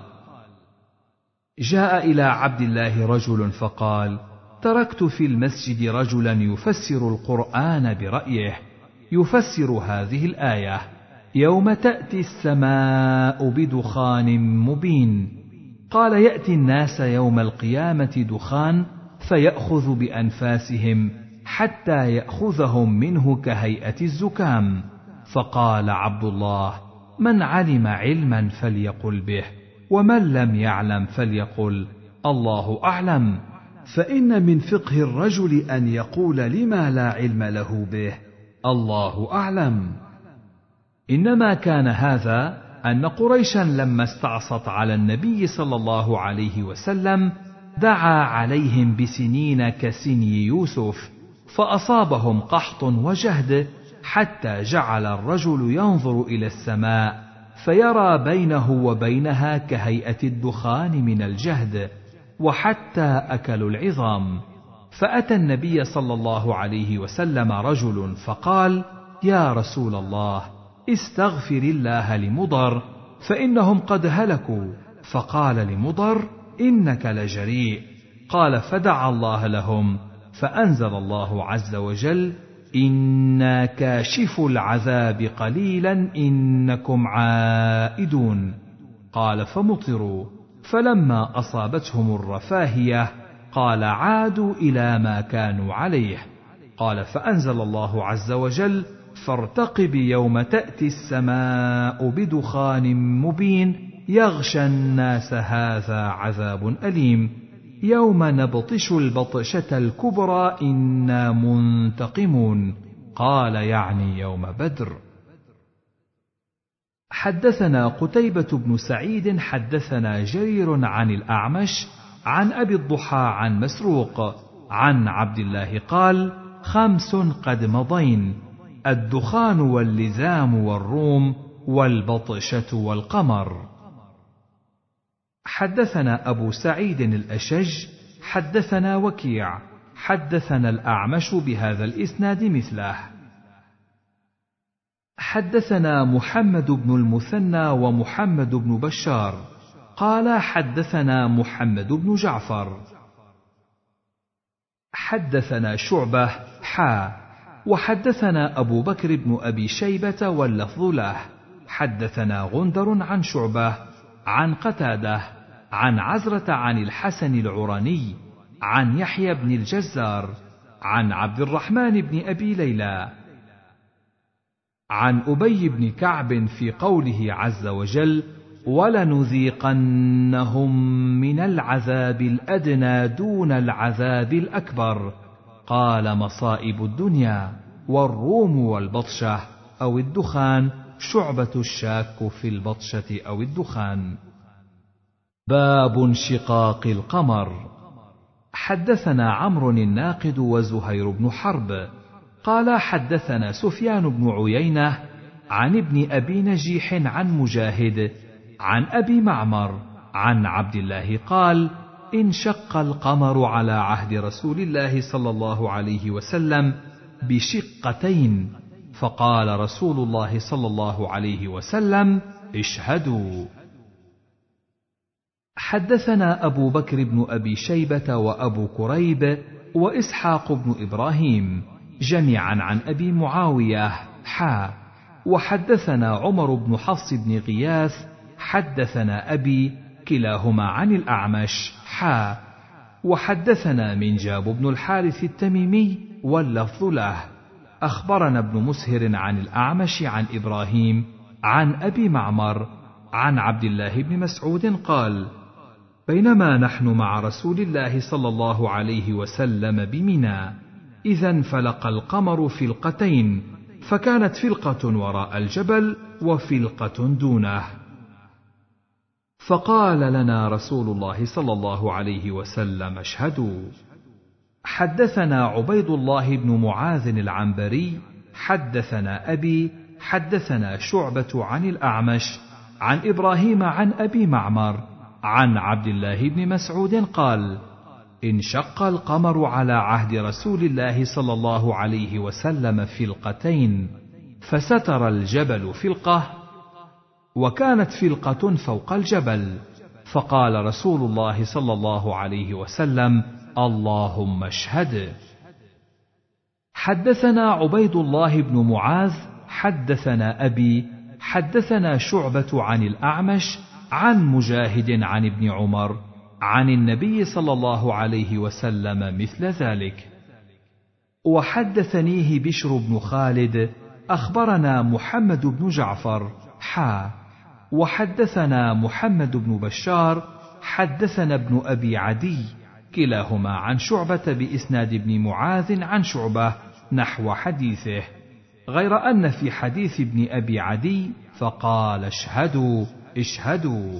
جاء إلى عبد الله رجل فقال: تركت في المسجد رجلا يفسر القرآن برأيه، يفسر هذه الآية: يوم تأتي السماء بدخان مبين. قال: يأتي الناس يوم القيامة دخان فيأخذ بأنفاسهم حتى يأخذهم منه كهيئة الزكام. فقال عبد الله: من علم علما فليقل به، ومن لم يعلم فليقل الله أعلم، فإن من فقه الرجل أن يقول لما لا علم له به الله أعلم. إنما كان هذا أن قريشا لما استعصت على النبي صلى الله عليه وسلم دعا عليهم بسنين كسني يوسف، فأصابهم قحط وجهد، حتى جعل الرجل ينظر إلى السماء فيرى بينه وبينها كهيئة الدخان من الجهد، وحتى أكلوا العظام. فأتى النبي صلى الله عليه وسلم رجل فقال: يا رسول الله، استغفر الله لمضر فإنهم قد هلكوا. فقال لمضر: إنك لجريء. قال: فدعا الله لهم، فأنزل الله عز وجل: إنا كاشف العذاب قليلا إنكم عائدون. قال فمطروا، فلما أصابتهم الرفاهية قال عادوا إلى ما كانوا عليه. قال فأنزل الله عز وجل فارتقب يوم تأتي السماء بدخان مبين يغشى الناس هذا عذاب أليم يوم نبطش البطشة الكبرى إنا منتقمون. قال يعني يوم بدر. حدثنا قتيبة بن سعيد حدثنا جرير عن الأعمش عن أبي الضحى عن مسروق عن عبد الله قال خمس قد مضين: الدخان واللزام والروم والبطشة والقمر. حدثنا أبو سعيد الأشج حدثنا وكيع حدثنا الأعمش بهذا الإسناد مثله. حدثنا محمد بن المثنى ومحمد بن بشار قال حدثنا محمد بن جعفر حدثنا شعبة حا وحدثنا أبو بكر بن أبي شيبة واللفظ له حدثنا غندر عن شعبة عن قتادة عن عزرة عن الحسن العراني عن يحيى بن الجزار عن عبد الرحمن بن أبي ليلى عن أبي بن كعب في قوله عز وجل: ولنذيقنهم من العذاب الأدنى دون العذاب الأكبر. قال: مصائب الدنيا والروم والبطشة أو الدخان، شعبة الشاك في البطشة أو الدخان. باب انشقاق القمر. حدثنا عمرو الناقد وزهير بن حرب قال حدثنا سفيان بن عيينة عن ابن أبي نجيح عن مجاهد عن أبي معمر عن عبد الله قال: انشق القمر على عهد رسول الله صلى الله عليه وسلم بشقتين، فقال رسول الله صلى الله عليه وسلم: اشهدوا. حدثنا أبو بكر بن أبي شيبة وأبو كريب وإسحاق بن إبراهيم جميعا عن أبي معاوية حا وحدثنا عمر بن حفص بن غياث حدثنا أبي كلاهما عن الأعمش حا وحدثنا منجاب بن الحارث التميمي واللفظ له أخبرنا ابن مسهر عن الأعمش عن إبراهيم عن أبي معمر عن عبد الله بن مسعود قال: بينما نحن مع رسول الله صلى الله عليه وسلم بمنى إذا انفلق القمر فلقتين، فكانت فلقة وراء الجبل وفلقة دونه، فقال لنا رسول الله صلى الله عليه وسلم: اشهدوا. حدثنا عبيد الله بن معاذ العنبري حدثنا أبي حدثنا شعبة عن الأعمش عن إبراهيم عن أبي معمر عن عبد الله بن مسعود قال: انشق القمر على عهد رسول الله صلى الله عليه وسلم فلقتين، فستر الجبل فلقة، وكانت فلقة فوق الجبل، فقال رسول الله صلى الله عليه وسلم: اللهم اشهد. حدثنا عبيد الله بن معاذ حدثنا أبي حدثنا شعبة عن الأعمش عن مجاهد عن ابن عمر عن النبي صلى الله عليه وسلم مثل ذلك. وحدثنيه بشر بن خالد أخبرنا محمد بن جعفر حا وحدثنا محمد بن بشار حدثنا ابن أبي عدي كلاهما عن شعبة بإسناد ابن معاذ عن شعبة نحو حديثه، غير أن في حديث ابن أبي عدي فقال: اشهدوا اشهدوا.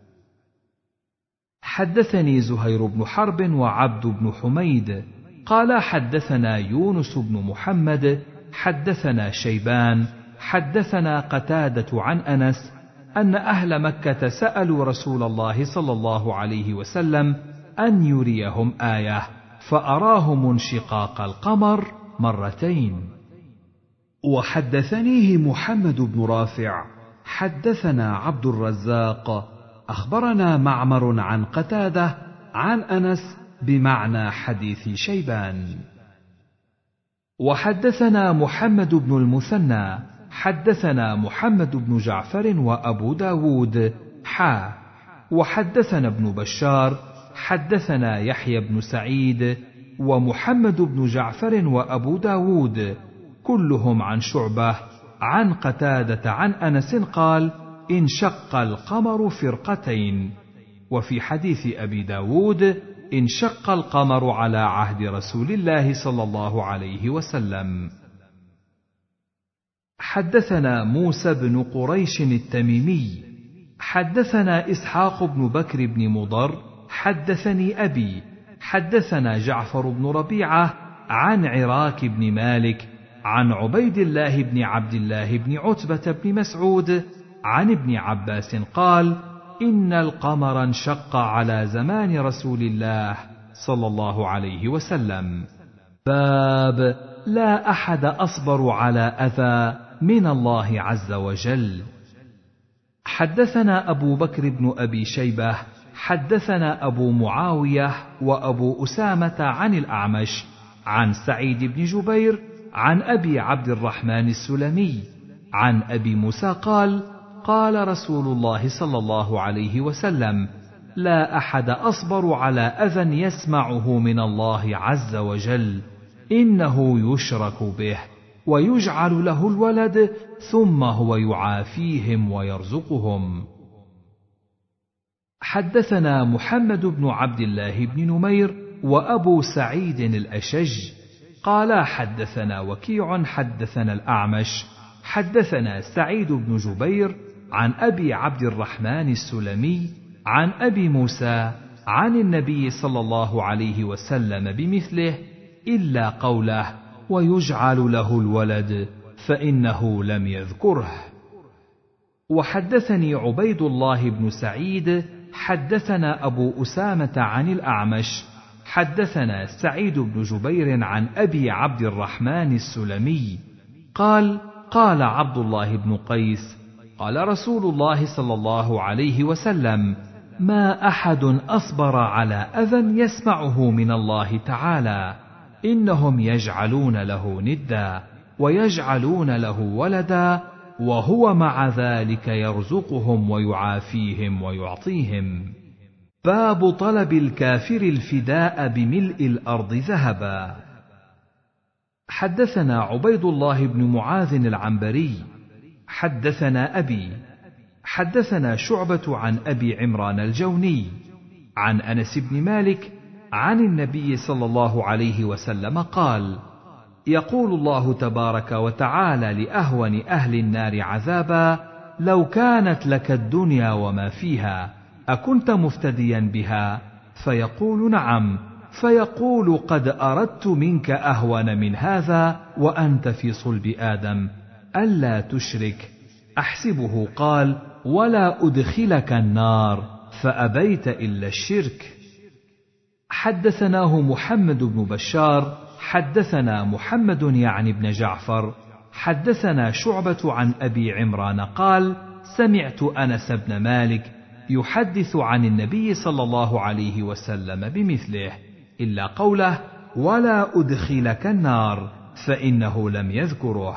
حدثني زهير بن حرب وعبد بن حميد قال حدثنا يونس بن محمد حدثنا شيبان حدثنا قتادة عن أنس أن أهل مكة سألوا رسول الله صلى الله عليه وسلم أن يريهم آية، فأراهم انشقاق القمر مرتين. وحدثنيه محمد بن رافع حدثنا عبد الرزاق أخبرنا معمر عن قتادة عن أنس بمعنى حديث شيبان. وحدثنا محمد بن المثنى حدثنا محمد بن جعفر وأبو داود حا وحدثنا ابن بشار حدثنا يحيى بن سعيد ومحمد بن جعفر وأبو داود كلهم عن شعبة عن قتادة عن أنس قال انشق القمر فرقتين. وفي حديث أبي داود انشق القمر على عهد رسول الله صلى الله عليه وسلم. حدثنا موسى بن قريش التميمي حدثنا إسحاق بن بكر بن مضر حدثني أبي حدثنا جعفر بن ربيعة عن عراك بن مالك عن عبيد الله بن عبد الله بن عتبة بن مسعود عن ابن عباس قال إن القمر انشق على زمان رسول الله صلى الله عليه وسلم. باب لا أحد أصبر على أذى من الله عز وجل. حدثنا أبو بكر بن أبي شيبة حدثنا أبو معاوية وأبو أسامة عن الأعمش عن سعيد بن جبير عن أبي عبد الرحمن السلمي عن أبي موسى قال قال رسول الله صلى الله عليه وسلم لا أحد أصبر على أذى يسمعه من الله عز وجل إنه يشرك به ويجعل له الولد ثم هو يعافيهم ويرزقهم. حدثنا محمد بن عبد الله بن نمير وأبو سعيد الأشج قالا حدثنا وكيع حدثنا الأعمش حدثنا سعيد بن جبير عن أبي عبد الرحمن السلمي عن أبي موسى عن النبي صلى الله عليه وسلم بمثله إلا قوله ويجعل له الولد فإنه لم يذكره. وحدثني عبيد الله بن سعيد حدثنا أبو أسامة عن الأعمش حدثنا سعيد بن جبير عن أبي عبد الرحمن السلمي قال قال عبد الله بن قيس قال رسول الله صلى الله عليه وسلم ما أحد أصبر على أذى يسمعه من الله تعالى إنهم يجعلون له ندا ويجعلون له ولدا وهو مع ذلك يرزقهم ويعافيهم ويعطيهم. باب طلب الكافر الفداء بملء الأرض ذهبا. حدثنا عبيد الله بن معاذ العنبري حدثنا أبي حدثنا شعبة عن أبي عمران الجوني عن أنس بن مالك عن النبي صلى الله عليه وسلم قال يقول الله تبارك وتعالى لأهون أهل النار عذابا لو كانت لك الدنيا وما فيها أكنت مفتديا بها فيقول نعم فيقول قد أردت منك أهون من هذا وأنت في صلب آدم ألا تشرك أحسبه قال ولا أدخلك النار فأبيت إلا الشرك. حدثناه محمد بن بشار حدثنا محمد يعني بن جعفر حدثنا شعبة عن أبي عمران قال سمعت أنس بن مالك يحدث عن النبي صلى الله عليه وسلم بمثله إلا قوله ولا أدخلك النار فإنه لم يذكره.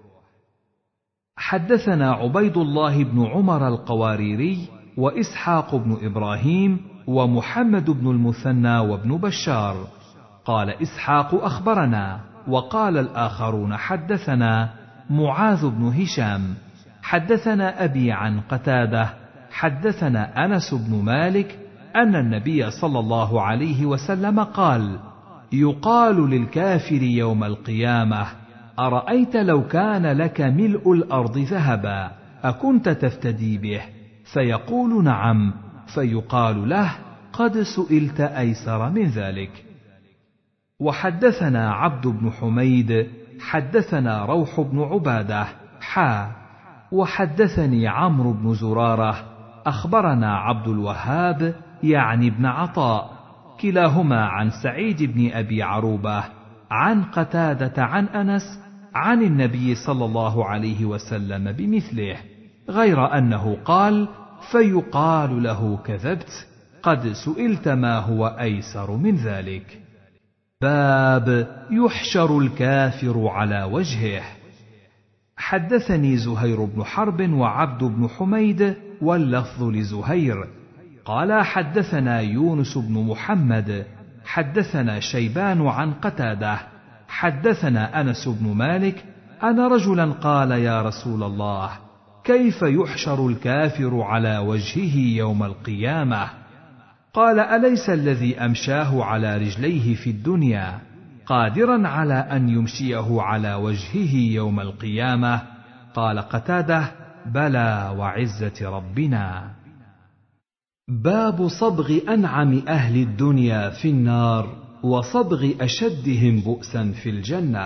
حدثنا عبيد الله بن عمر القواريري وإسحاق بن إبراهيم ومحمد بن المثنى وابن بشار قال إسحاق أخبرنا وقال الآخرون حدثنا معاذ بن هشام حدثنا أبي عن قتادة حدثنا أنس بن مالك أن النبي صلى الله عليه وسلم قال يقال للكافر يوم القيامة أرأيت لو كان لك ملء الأرض ذهبا أكنت تفتدي به فيقول نعم فيقال له قد سئلت أيسر من ذلك. وحدثنا عبد بن حميد حدثنا روح بن عبادة حا وحدثني عمرو بن زرارة أخبرنا عبد الوهاب يعني ابن عطاء كلاهما عن سعيد بن أبي عروبة عن قتادة عن أنس عن النبي صلى الله عليه وسلم بمثله غير أنه قال فيقال له كذبت قد سئلت ما هو أيسر من ذلك. باب يحشر الكافر على وجهه. حدثني زهير بن حرب وعبد بن حميد واللفظ لزهير قال حدثنا يونس بن محمد حدثنا شيبان عن قتادة حدثنا أنس بن مالك أن رجلا قال يا رسول الله كيف يحشر الكافر على وجهه يوم القيامة؟ قال أليس الذي أمشاه على رجليه في الدنيا قادرا على أن يمشيه على وجهه يوم القيامة؟ قال قتادة بلى وعزة ربنا. باب صبغ أنعم أهل الدنيا في النار وصبغ أشدهم بؤسا في الجنة.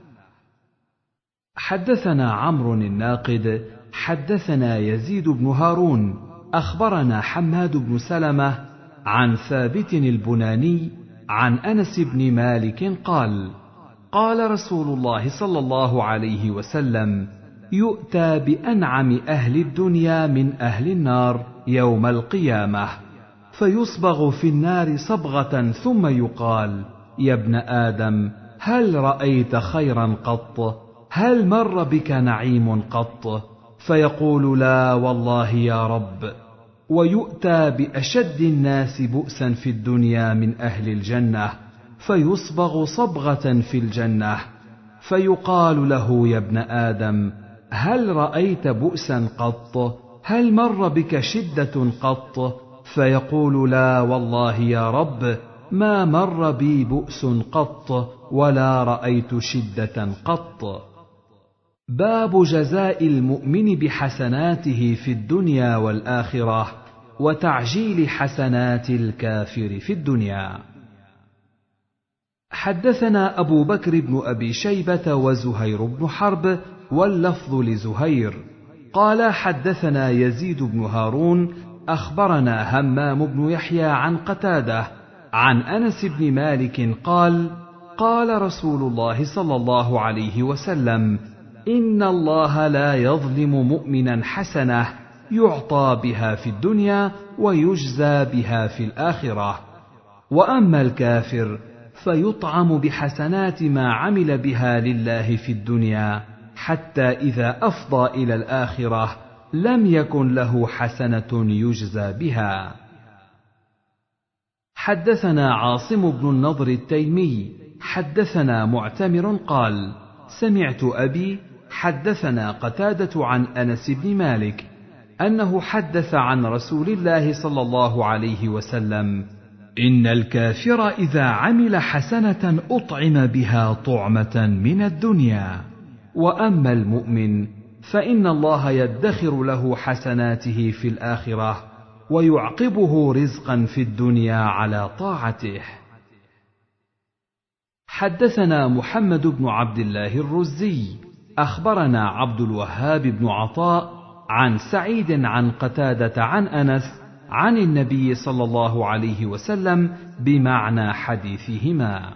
حدثنا عمرو الناقد حدثنا يزيد بن هارون أخبرنا حماد بن سلمة عن ثابت البناني عن أنس بن مالك قال قال رسول الله صلى الله عليه وسلم يؤتى بأنعم أهل الدنيا من أهل النار يوم القيامة فيصبغ في النار صبغة ثم يقال يا ابن آدم هل رأيت خيرا قط؟ هل مر بك نعيم قط؟ فيقول لا والله يا رب. ويؤتى بأشد الناس بؤسا في الدنيا من أهل الجنة فيصبغ صبغة في الجنة فيقال له يا ابن آدم هل رأيت بؤسا قط؟ هل مر بك شدة قط؟ فيقول لا والله يا رب ما مر بي بؤس قط ولا رأيت شدة قط. باب جزاء المؤمن بحسناته في الدنيا والآخرة وتعجيل حسنات الكافر في الدنيا. حدثنا أبو بكر بن أبي شيبة وزهير بن حرب واللفظ لزهير قال حدثنا يزيد بن هارون أخبرنا همام بن يحيى عن قتادة عن أنس بن مالك قال قال رسول الله صلى الله عليه وسلم إن الله لا يظلم مؤمنا حسنة يعطى بها في الدنيا ويجزى بها في الآخرة وأما الكافر فيطعم بحسنات ما عمل بها لله في الدنيا حتى إذا أفضى إلى الآخرة لم يكن له حسنة يجزى بها. حدثنا عاصم بن النضر التيمي حدثنا معتمر قال سمعت أبي حدثنا قتادة عن أنس بن مالك أنه حدث عن رسول الله صلى الله عليه وسلم إن الكافر إذا عمل حسنة أطعم بها طعمة من الدنيا وأما المؤمن فإن الله يدخر له حسناته في الآخرة ويعقبه رزقا في الدنيا على طاعته. حدثنا محمد بن عبد الله الرزي أخبرنا عبد الوهاب بن عطاء عن سعيد عن قتادة عن أنس عن النبي صلى الله عليه وسلم بمعنى حديثهما.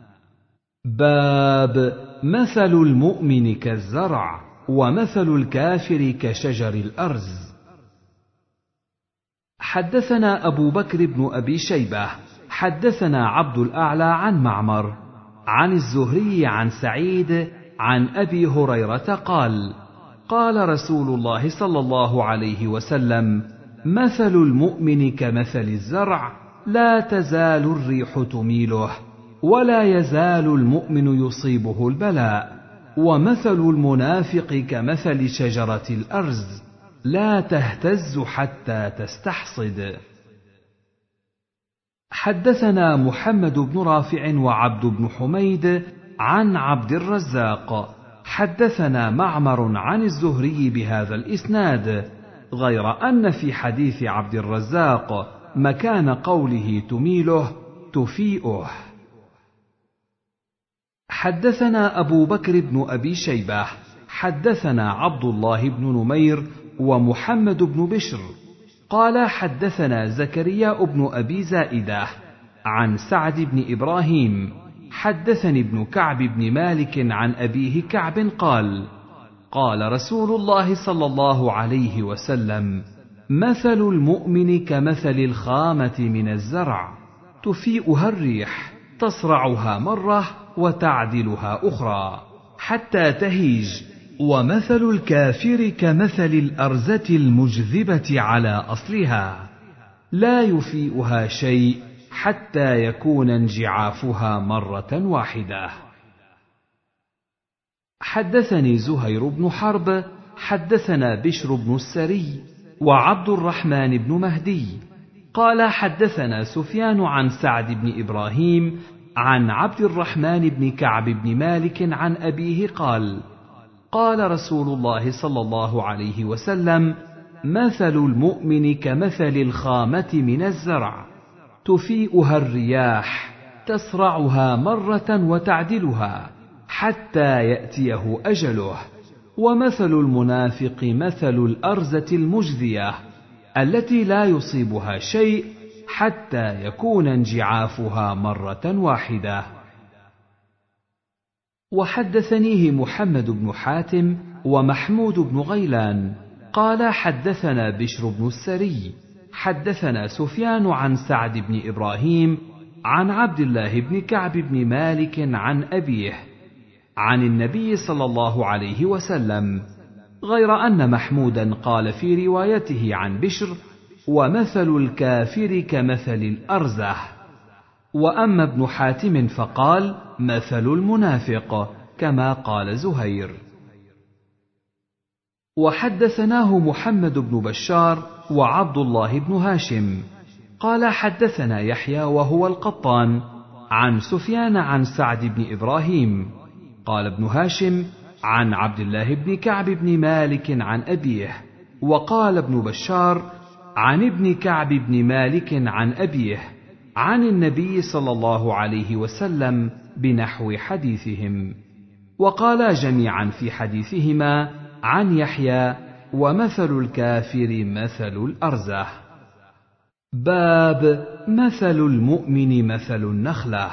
باب مثل المؤمن كالزرع ومثل الكافر كشجر الأرز. حدثنا أبو بكر بن أبي شيبة حدثنا عبد الأعلى عن معمر عن الزهري عن سعيد عن أبي هريرة قال قال رسول الله صلى الله عليه وسلم مثل المؤمن كمثل الزرع لا تزال الريح تميله ولا يزال المؤمن يصيبه البلاء ومثل المنافق كمثل شجرة الأرز لا تهتز حتى تستحصد. حدثنا محمد بن رافع وعبد بن حميد عن عبد الرزاق حدثنا معمر عن الزهري بهذا الإسناد غير أن في حديث عبد الرزاق مكان قوله تميله تفيئه. حدثنا أبو بكر بن أبي شيبة حدثنا عبد الله بن نمير ومحمد بن بشر قال حدثنا زكريا بن أبي زائدة عن سعد بن إبراهيم حدثني ابن كعب بن مالك عن أبيه كعب قال قال رسول الله صلى الله عليه وسلم مثل المؤمن كمثل الخامة من الزرع تفيئها الريح تصرعها مرة وتعدلها أخرى حتى تهيج ومثل الكافر كمثل الأرزة المجذبة على أصلها، لا يفيئها شيء حتى يكون انجعافها مرة واحدة. حدثني زهير بن حرب حدثنا بشر بن السري وعبد الرحمن بن مهدي قال حدثنا سفيان عن سعد بن إبراهيم عن عبد الرحمن بن كعب بن مالك عن أبيه قال: قال رسول الله صلى الله عليه وسلم: مثل المؤمن كمثل الخامة من الزرع، تفيئها الرياح تسرعها مرة وتعدلها حتى يأتيه أجله، ومثل المنافق مثل الأرزة المجذية التي لا يصيبها شيء حتى يكون انجعافها مرة واحدة. وحدثنيه محمد بن حاتم ومحمود بن غيلان قال حدثنا بشر بن السري حدثنا سفيان عن سعد بن إبراهيم عن عبد الله بن كعب بن مالك عن أبيه عن النبي صلى الله عليه وسلم، غير أن محمودا قال في روايته عن بشر: ومثل الكافر كمثل الأرزة. وأما ابن حاتم فقال: مثل المنافق، كما قال زهير. وحدثناه محمد بن بشار وعبد الله بن هاشم قال حدثنا يحيى وهو القطان عن سفيان عن سعد بن إبراهيم قال ابن هاشم عن عبد الله بن كعب بن مالك عن أبيه، وقال ابن بشار عن ابن كعب بن مالك عن أبيه عن النبي صلى الله عليه وسلم بنحو حديثهم، وقالا جميعا في حديثهما عن يحيى: ومثل الكافر مثل الأرزة. باب مثل المؤمن مثل النخلة.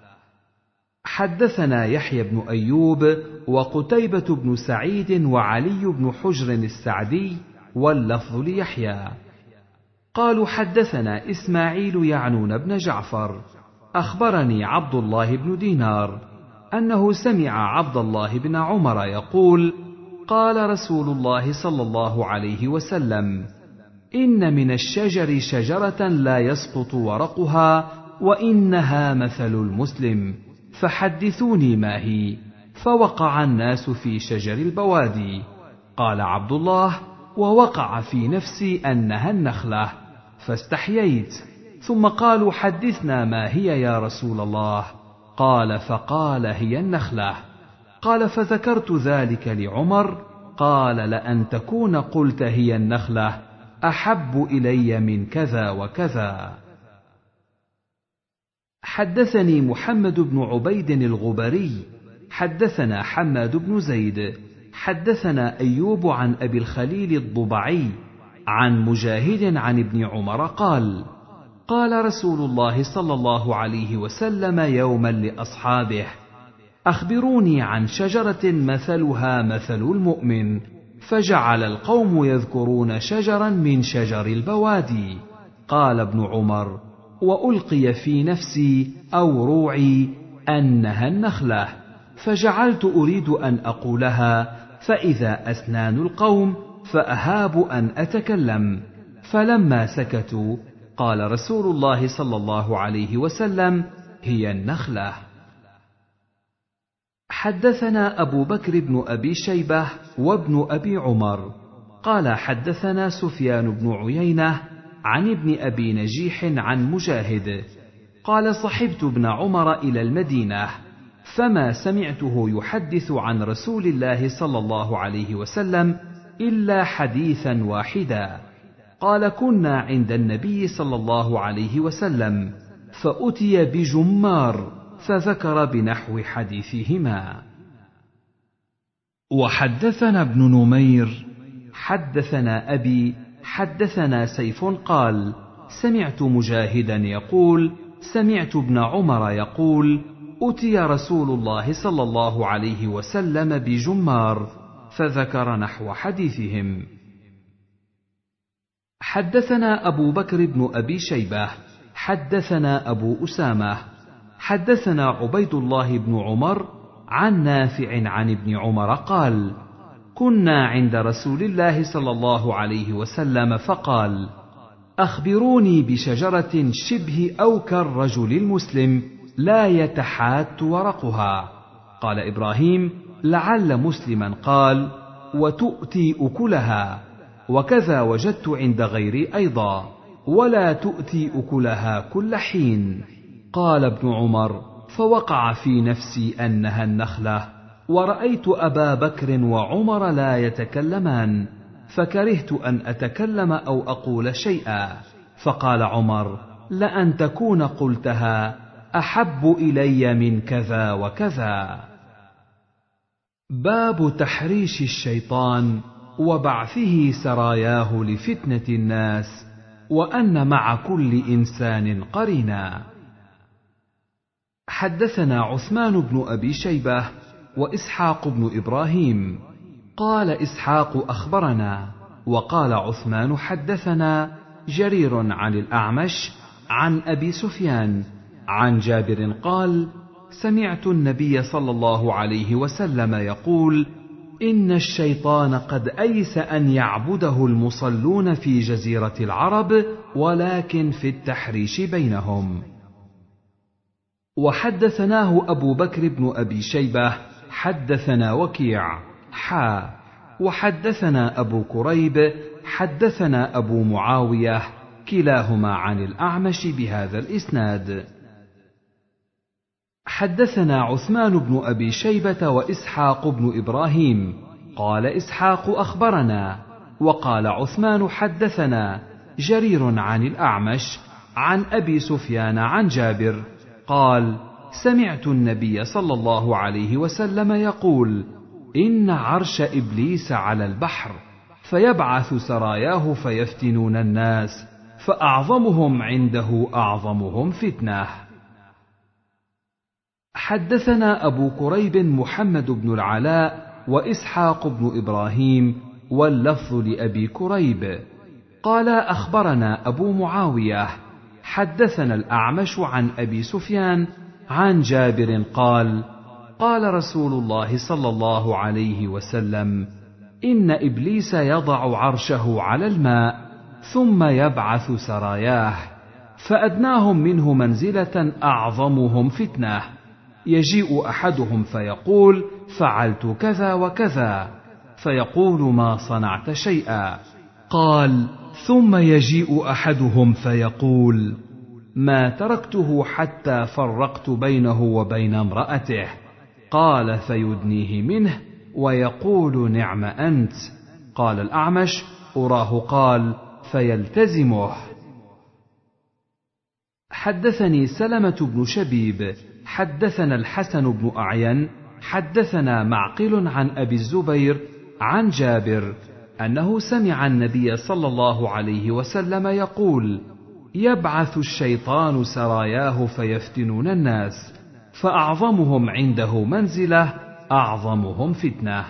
حدثنا يحيى بن أيوب وقتيبة بن سعيد وعلي بن حجر السعدي واللفظ ليحيى قالوا حدثنا إسماعيل يعنون بن جعفر أخبرني عبد الله بن دينار أنه سمع عبد الله بن عمر يقول: قال رسول الله صلى الله عليه وسلم: إن من الشجر شجرة لا يسقط ورقها وإنها مثل المسلم، فحدثوني ما هي. فوقع الناس في شجر البوادي. قال عبد الله: ووقع في نفسي أنها النخلة، فاستحييت. ثم قالوا: حدثنا ما هي يا رسول الله. قال: فقال: هي النخلة. قال: فذكرت ذلك لعمر. قال: لأن تكون قلت هي النخلة أحب إلي من كذا وكذا. حدثني محمد بن عبيد الغبري حدثنا حماد بن زيد حدثنا أيوب عن أبي الخليل الضبعي عن مجاهد عن ابن عمر قال: قال رسول الله صلى الله عليه وسلم يوما لأصحابه: أخبروني عن شجرة مثلها مثل المؤمن. فجعل القوم يذكرون شجرا من شجر البوادي. قال ابن عمر: وألقي في نفسي أو روعي أنها النخلة، فجعلت أريد أن أقولها، فإذا أسنان القوم فأهاب أن أتكلم. فلما سكتوا قال رسول الله صلى الله عليه وسلم: هي النخلة. حدثنا أبو بكر بن أبي شيبة وابن أبي عمر قال حدثنا سفيان بن عيينة عن ابن أبي نجيح عن مجاهد قال: صحبت ابن عمر إلى المدينة، فما سمعته يحدث عن رسول الله صلى الله عليه وسلم إلا حديثا واحدا. قال: كنا عند النبي صلى الله عليه وسلم فأتي بجمار، فذكر بنحو حديثهما. وحدثنا ابن نمير حدثنا أبي حدثنا سيف قال: سمعت مجاهدا يقول: سمعت ابن عمر يقول: أتي رسول الله صلى الله عليه وسلم بجمار، فذكر نحو حديثهم. حدثنا أبو بكر بن أبي شيبة حدثنا أبو أسامة حدثنا عبيد الله بن عمر عن نافع عن ابن عمر قال: كنا عند رسول الله صلى الله عليه وسلم فقال: أخبروني بشجرة شبه أو كالرجل المسلم لا يتحات ورقها. قال إبراهيم: لعل مسلما قال: وتؤتي أكلها، وكذا وجدت عند غيري أيضا: ولا تؤتي أكلها كل حين. قال ابن عمر: فوقع في نفسي أنها النخلة، ورأيت أبا بكر وعمر لا يتكلمان، فكرهت أن أتكلم أو أقول شيئا، فقال عمر: لأن تكون قلتها أحب إلي من كذا وكذا. باب تحريش الشيطان وبعثه سراياه لفتنة الناس، وأن مع كل إنسان قرينا. حدثنا عثمان بن أبي شيبة وإسحاق بن إبراهيم. قال إسحاق: أخبرنا. وقال عثمان: حدثنا جرير عن الأعمش عن أبي سفيان عن جابر قال: سمعت النبي صلى الله عليه وسلم يقول: إن الشيطان قد أيس أن يعبده المصلون في جزيرة العرب، ولكن في التحريش بينهم. وحدثناه أبو بكر بن أبي شيبة حدثنا وكيع حا وحدثنا أبو كريب حدثنا أبو معاوية كلاهما عن الأعمش بهذا الإسناد. حدثنا عثمان بن أبي شيبة وإسحاق بن إبراهيم. قال إسحاق: أخبرنا. وقال عثمان: حدثنا جرير عن الأعمش عن أبي سفيان عن جابر قال: سمعت النبي صلى الله عليه وسلم يقول: إن عرش إبليس على البحر، فيبعث سراياه فيفتنون الناس، فأعظمهم عنده أعظمهم فتنة. حدثنا أبو كريب محمد بن العلاء وإسحاق بن إبراهيم، واللفظ لأبي كريب. قال: أخبرنا أبو معاوية حدثنا الأعمش عن أبي سفيان عن جابر قال: قال رسول الله صلى الله عليه وسلم: إن إبليس يضع عرشه على الماء، ثم يبعث سراياه، فأدناهم منه منزلة أعظمهم فتنة، يجيء أحدهم فيقول: فعلت كذا وكذا، فيقول: ما صنعت شيئا. قال: ثم يجيء أحدهم فيقول: ما تركته حتى فرقت بينه وبين امرأته. قال: فيدنيه منه ويقول: نعم أنت. قال الأعمش: أراه قال: فيلتزمه. حدثني سلمة بن شبيب حدثنا الحسن بن أعين حدثنا معقل عن أبي الزبير عن جابر أنه سمع النبي صلى الله عليه وسلم يقول: يبعث الشيطان سراياه فيفتنون الناس، فأعظمهم عنده منزلة أعظمهم فتنة.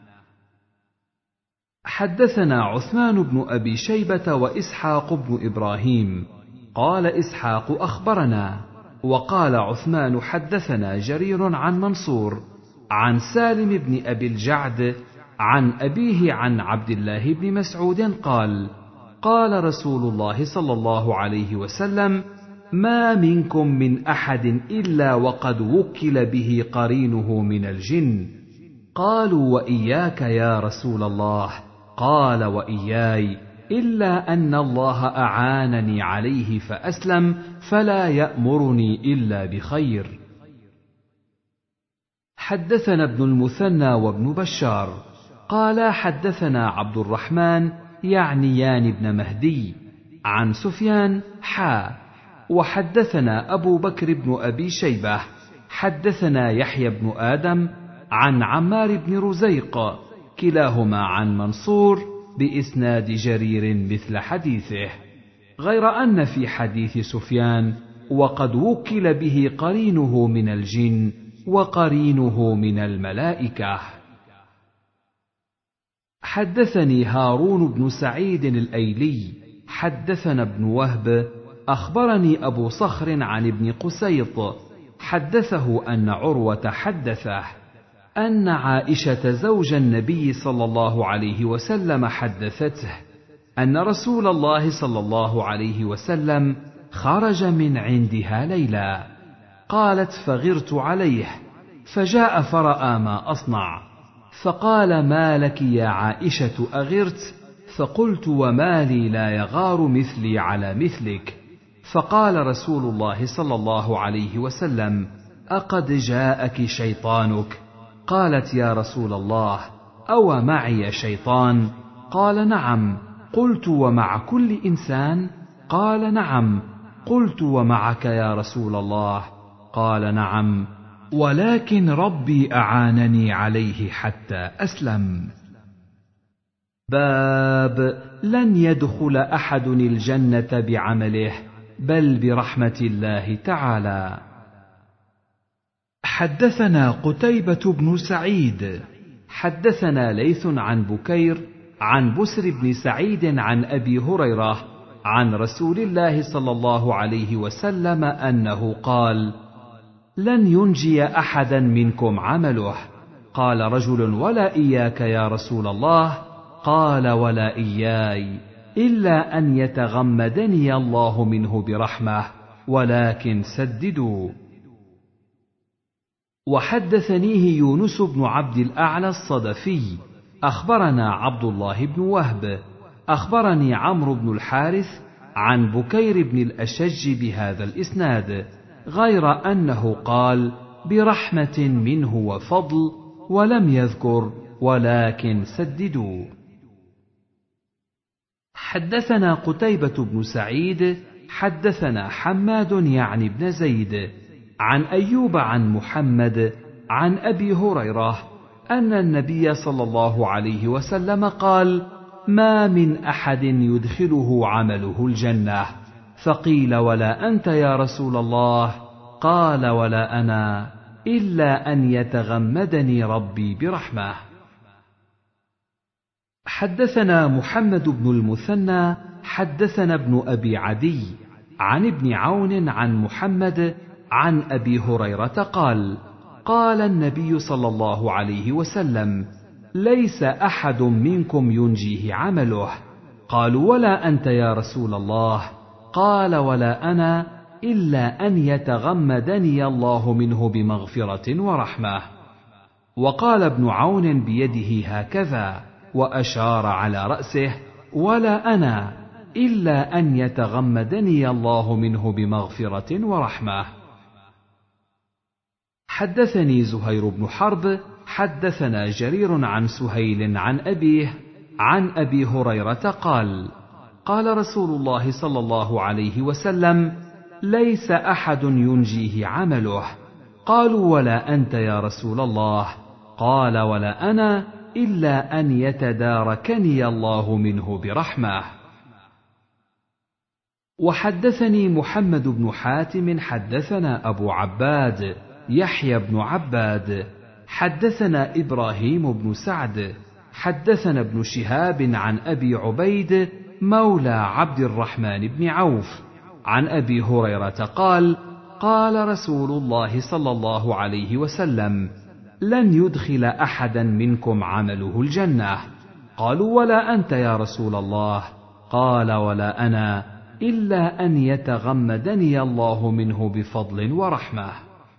حدثنا عثمان بن أبي شيبة وإسحاق بن إبراهيم. قال إسحاق: أخبرنا. وقال عثمان: حدثنا جرير عن منصور عن سالم بن أبي الجعد عن أبيه عن عبد الله بن مسعود قال: قال رسول الله صلى الله عليه وسلم: ما منكم من أحد إلا وقد وكل به قرينه من الجن. قالوا: وإياك يا رسول الله؟ قال: وإياي، إلا أن الله أعانني عليه فأسلم، فلا يأمرني إلا بخير. حدثنا ابن المثنى وابن بشار قال: حدثنا عبد الرحمن يعنيان بن مهدي عن سفيان حا وحدثنا أبو بكر بن أبي شيبة حدثنا يحيى بن آدم عن عمار بن رزيق كلاهما عن منصور بإسناد جرير مثل حديثه، غير أن في حديث سفيان: وقد وكل به قرينه من الجن وقرينه من الملائكة. حدثني هارون بن سعيد الأيلي حدثنا ابن وهب أخبرني أبو صخر عن ابن قسيط حدثه أن عروة حدثه أن عائشة زوج النبي صلى الله عليه وسلم حدثته أن رسول الله صلى الله عليه وسلم خرج من عندها ليلا. قالت: فغرت عليه، فجاء فرأى ما أصنع، فقال: ما لك يا عائشة أغرت؟ فقلت: وما لي لا يغار مثلي على مثلك. فقال رسول الله صلى الله عليه وسلم: أقد جاءك شيطانك؟ قالت: يا رسول الله، أو معي شيطان؟ قال: نعم. قلت: ومع كل إنسان؟ قال: نعم. قلت: ومعك يا رسول الله؟ قال: نعم، ولكن ربي أعانني عليه حتى أسلم. باب لن يدخل أحد الجنة بعمله بل برحمة الله تعالى. حدثنا قتيبة بن سعيد حدثنا ليث عن بكير عن بسر بن سعيد عن أبي هريرة عن رسول الله صلى الله عليه وسلم أنه قال: لن ينجي أحدا منكم عمله. قال رجل: ولا إياك يا رسول الله؟ قال: ولا إياي، إلا أن يتغمدني الله منه برحمة، ولكن سددوا. وحدثنيه يونس بن عبد الأعلى الصدفي أخبرنا عبد الله بن وهب أخبرني عمرو بن الحارث عن بكير بن الأشج بهذا الإسناد، غير أنه قال: برحمة منه وفضل، ولم يذكر ولكن سددوا. حدثنا قتيبة بن سعيد حدثنا حماد يعني بن زيد عن أيوب عن محمد عن أبي هريرة أن النبي صلى الله عليه وسلم قال: ما من أحد يدخله عمله الجنة. فقيل: ولا أنت يا رسول الله؟ قال: ولا أنا، إلا أن يتغمدني ربي برحمة. حدثنا محمد بن المثنى حدثنا ابن أبي عدي عن ابن عون عن محمد عن أبي هريرة قال: قال النبي صلى الله عليه وسلم: ليس أحد منكم ينجيه عمله. قالوا: ولا أنت يا رسول الله؟ قال: ولا أنا، إلا أن يتغمدني الله منه بمغفرة ورحمة. وقال ابن عون بيده هكذا وأشار على رأسه: ولا أنا، إلا أن يتغمدني الله منه بمغفرة ورحمة. حدثني زهير بن حرب حدثنا جرير عن سهيل عن أبيه عن أبي هريرة قال: قال رسول الله صلى الله عليه وسلم: ليس أحد ينجيه عمله. قالوا: ولا أنت يا رسول الله؟ قال: ولا أنا، إلا أن يتداركني الله منه برحمة. وحدثني محمد بن حاتم حدثنا أبو عباد يحيى بن عباد حدثنا إبراهيم بن سعد حدثنا ابن شهاب عن أبي عبيد مولى عبد الرحمن بن عوف عن أبي هريرة قال: قال رسول الله صلى الله عليه وسلم: لن يدخل أحدا منكم عمله الجنة. قالوا: ولا أنت يا رسول الله؟ قال: ولا أنا، إلا أن يتغمدني الله منه بفضل ورحمة.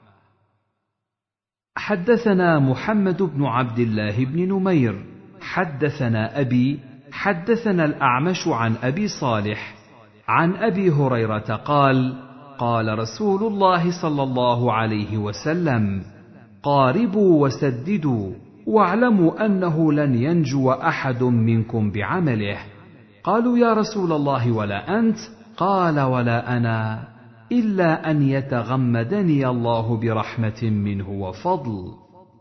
حدثنا محمد بن عبد الله بن نمير حدثنا أبي حدثنا الأعمش عن أبي صالح عن أبي هريرة قال: قال رسول الله صلى الله عليه وسلم: قاربوا وسددوا، واعلموا أنه لن ينجو أحد منكم بعمله. قالوا: يا رسول الله ولا أنت؟ قال: ولا أنا، إلا أن يتغمدني الله برحمة منه وفضل.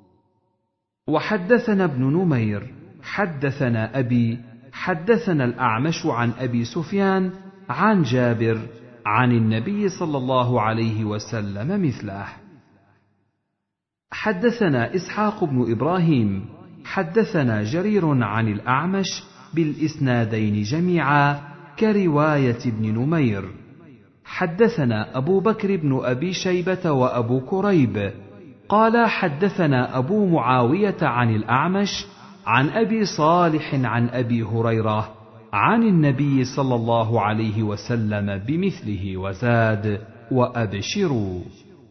وحدثنا ابن نمير حدثنا أبي حدثنا الأعمش عن أبي سفيان عن جابر عن النبي صلى الله عليه وسلم مثله. حدثنا إسحاق بن إبراهيم حدثنا جرير عن الأعمش بالإسنادين جميعا كرواية ابن نمير. حدثنا أبو بكر بن أبي شيبة وأبو كريب قال حدثنا أبو معاوية عن الأعمش عن أبي صالح عن أبي هريرة عن النبي صلى الله عليه وسلم بمثله وزاد: وأبشروا.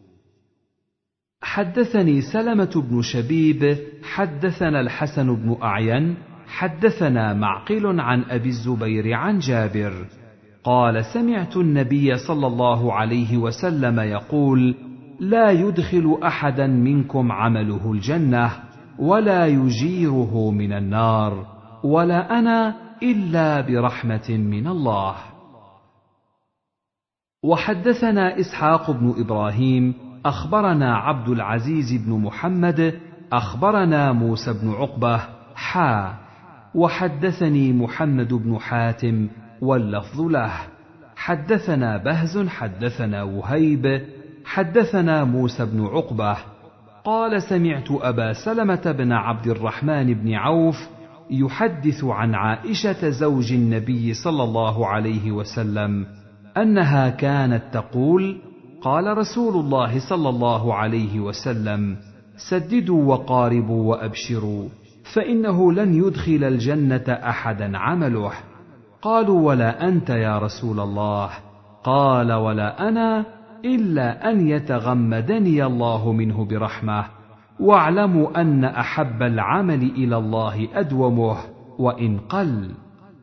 حدثني سلمة بن شبيب حدثنا الحسن بن أعين حدثنا معقل عن أبي الزبير عن جابر قال: سمعت النبي صلى الله عليه وسلم يقول: لا يدخل أحدا منكم عمله الجنة ولا يجيره من النار، ولا أنا إلا برحمة من الله. وحدثنا إسحاق بن إبراهيم أخبرنا عبد العزيز بن محمد أخبرنا موسى بن عقبة حا وحدثني محمد بن حاتم واللفظ له حدثنا بهز حدثنا وهيب حدثنا موسى بن عقبة قال: سمعت أبا سلمة بن عبد الرحمن بن عوف يحدث عن عائشة زوج النبي صلى الله عليه وسلم أنها كانت تقول: قال رسول الله صلى الله عليه وسلم: سددوا وقاربوا وأبشروا، فإنه لن يدخل الجنة أحدا عمله. قالوا: ولا أنت يا رسول الله؟ قال: ولا أنا إلا أن يتغمدني الله منه برحمة، واعلموا أن أحب العمل إلى الله أدومه وإن قل.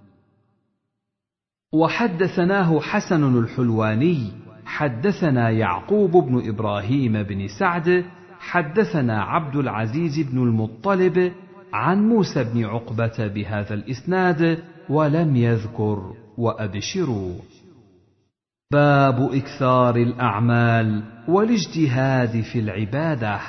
وحدثناه حسن الحلواني حدثنا يعقوب بن إبراهيم بن سعد حدثنا عبد العزيز بن المطلب عن موسى بن عقبة بهذا الإسناد ولم يذكر وأبشروا. باب إكثار الأعمال والاجتهاد في العبادة.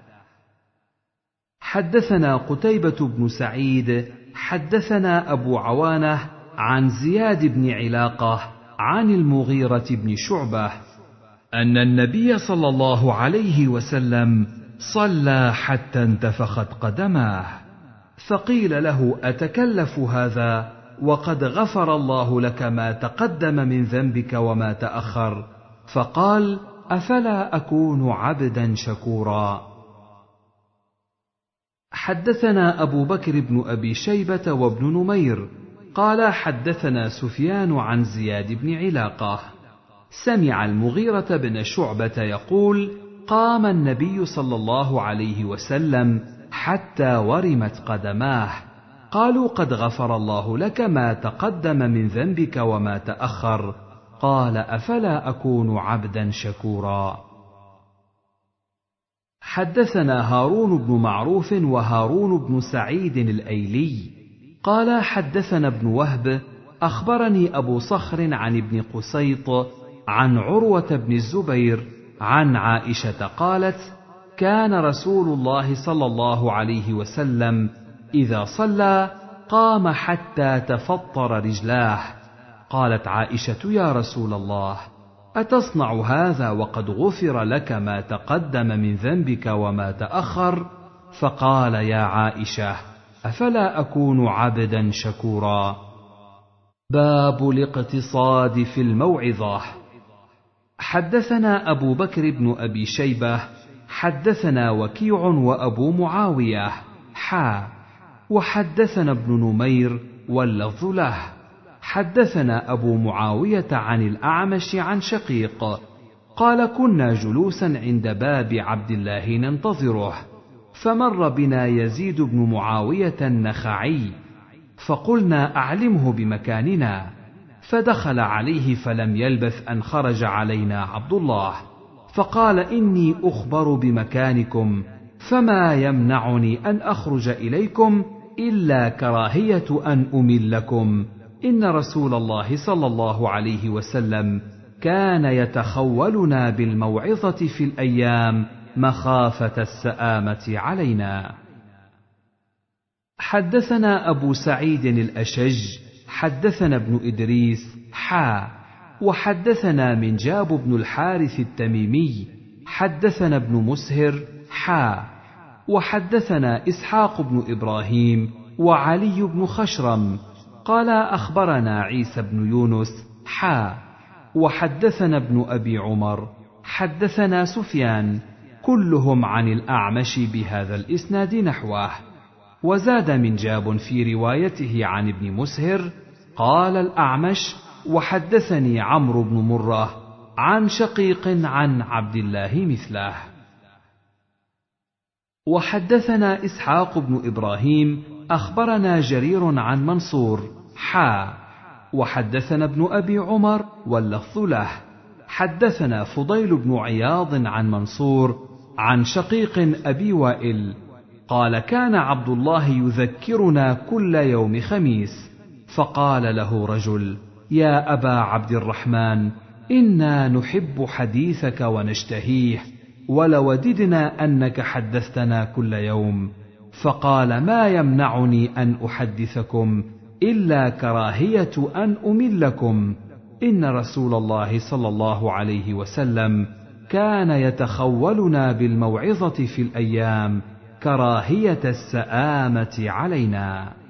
حدثنا قتيبة بن سعيد حدثنا أبو عوانة عن زياد بن علاقة عن المغيرة بن شعبة أن النبي صلى الله عليه وسلم صلى حتى انتفخت قدماه، فقيل له: أتكلف هذا وقد غفر الله لك ما تقدم من ذنبك وما تأخر؟ فقال: أفلا أكون عبدا شكورا. حدثنا أبو بكر بن أبي شيبة وابن نمير قال حدثنا سفيان عن زياد بن علاقة سمع المغيرة بن شعبة يقول: قام النبي صلى الله عليه وسلم حتى ورمت قدماه، قالوا: قد غفر الله لك ما تقدم من ذنبك وما تأخر. قال: أفلا أكون عبدا شكورا. حدثنا هارون بن معروف وهارون بن سعيد الأيلي قال حدثنا ابن وهب أخبرني أبو صخر عن ابن قسيط عن عروة بن الزبير عن عائشة قالت: كان رسول الله صلى الله عليه وسلم إذا صلى قام حتى تفطر رجلاه. قالت عائشة: يا رسول الله، أتصنع هذا وقد غفر لك ما تقدم من ذنبك وما تأخر؟ فقال: يا عائشة، أفلا أكون عبدا شكورا. باب الاقتصاد في الموعظة. حدثنا أبو بكر بن أبي شيبة حدثنا وكيع وأبو معاوية حا وحدثنا ابن نمير واللفظ له حدثنا أبو معاوية عن الأعمش عن شقيق قال: كنا جلوسا عند باب عبد الله ننتظره، فمر بنا يزيد بن معاوية النخعي، فقلنا: أعلمه بمكاننا. فدخل عليه فلم يلبث أن خرج علينا عبد الله، فقال: إني أخبر بمكانكم، فما يمنعني أن أخرج إليكم إلا كراهية أن أملكم. إن رسول الله صلى الله عليه وسلم كان يتخولنا بالموعظة في الأيام مخافة السآمة علينا. حدثنا أبو سعيد الأشج حدثنا ابن إدريس حا وحدثنا منجاب بن الحارث التميمي حدثنا ابن مسهر حا وحدثنا إسحاق بن إبراهيم وعلي بن خشرم قال: أخبرنا عيسى بن يونس حا وحدثنا ابن أبي عمر حدثنا سفيان كلهم عن الأعمش بهذا الإسناد نحوه. وزاد منجاب في روايته عن ابن مسهر قال الأعمش وحدثني عمرو بن مرة عن شقيق عن عبد الله مثله. وحدثنا إسحاق بن إبراهيم أخبرنا جرير عن منصور حا وحدثنا ابن أبي عمر واللفظ له حدثنا فضيل بن عياض عن منصور عن شقيق أبي وائل قال كان عبد الله يذكرنا كل يوم خميس فقال له رجل يا أبا عبد الرحمن إنا نحب حديثك ونشتهيه ولوددنا أنك حدثتنا كل يوم. فقال ما يمنعني أن أحدثكم إلا كراهية أن أملكم. إن رسول الله صلى الله عليه وسلم كان يتخولنا بالموعظة في الأيام كراهية السآمة علينا.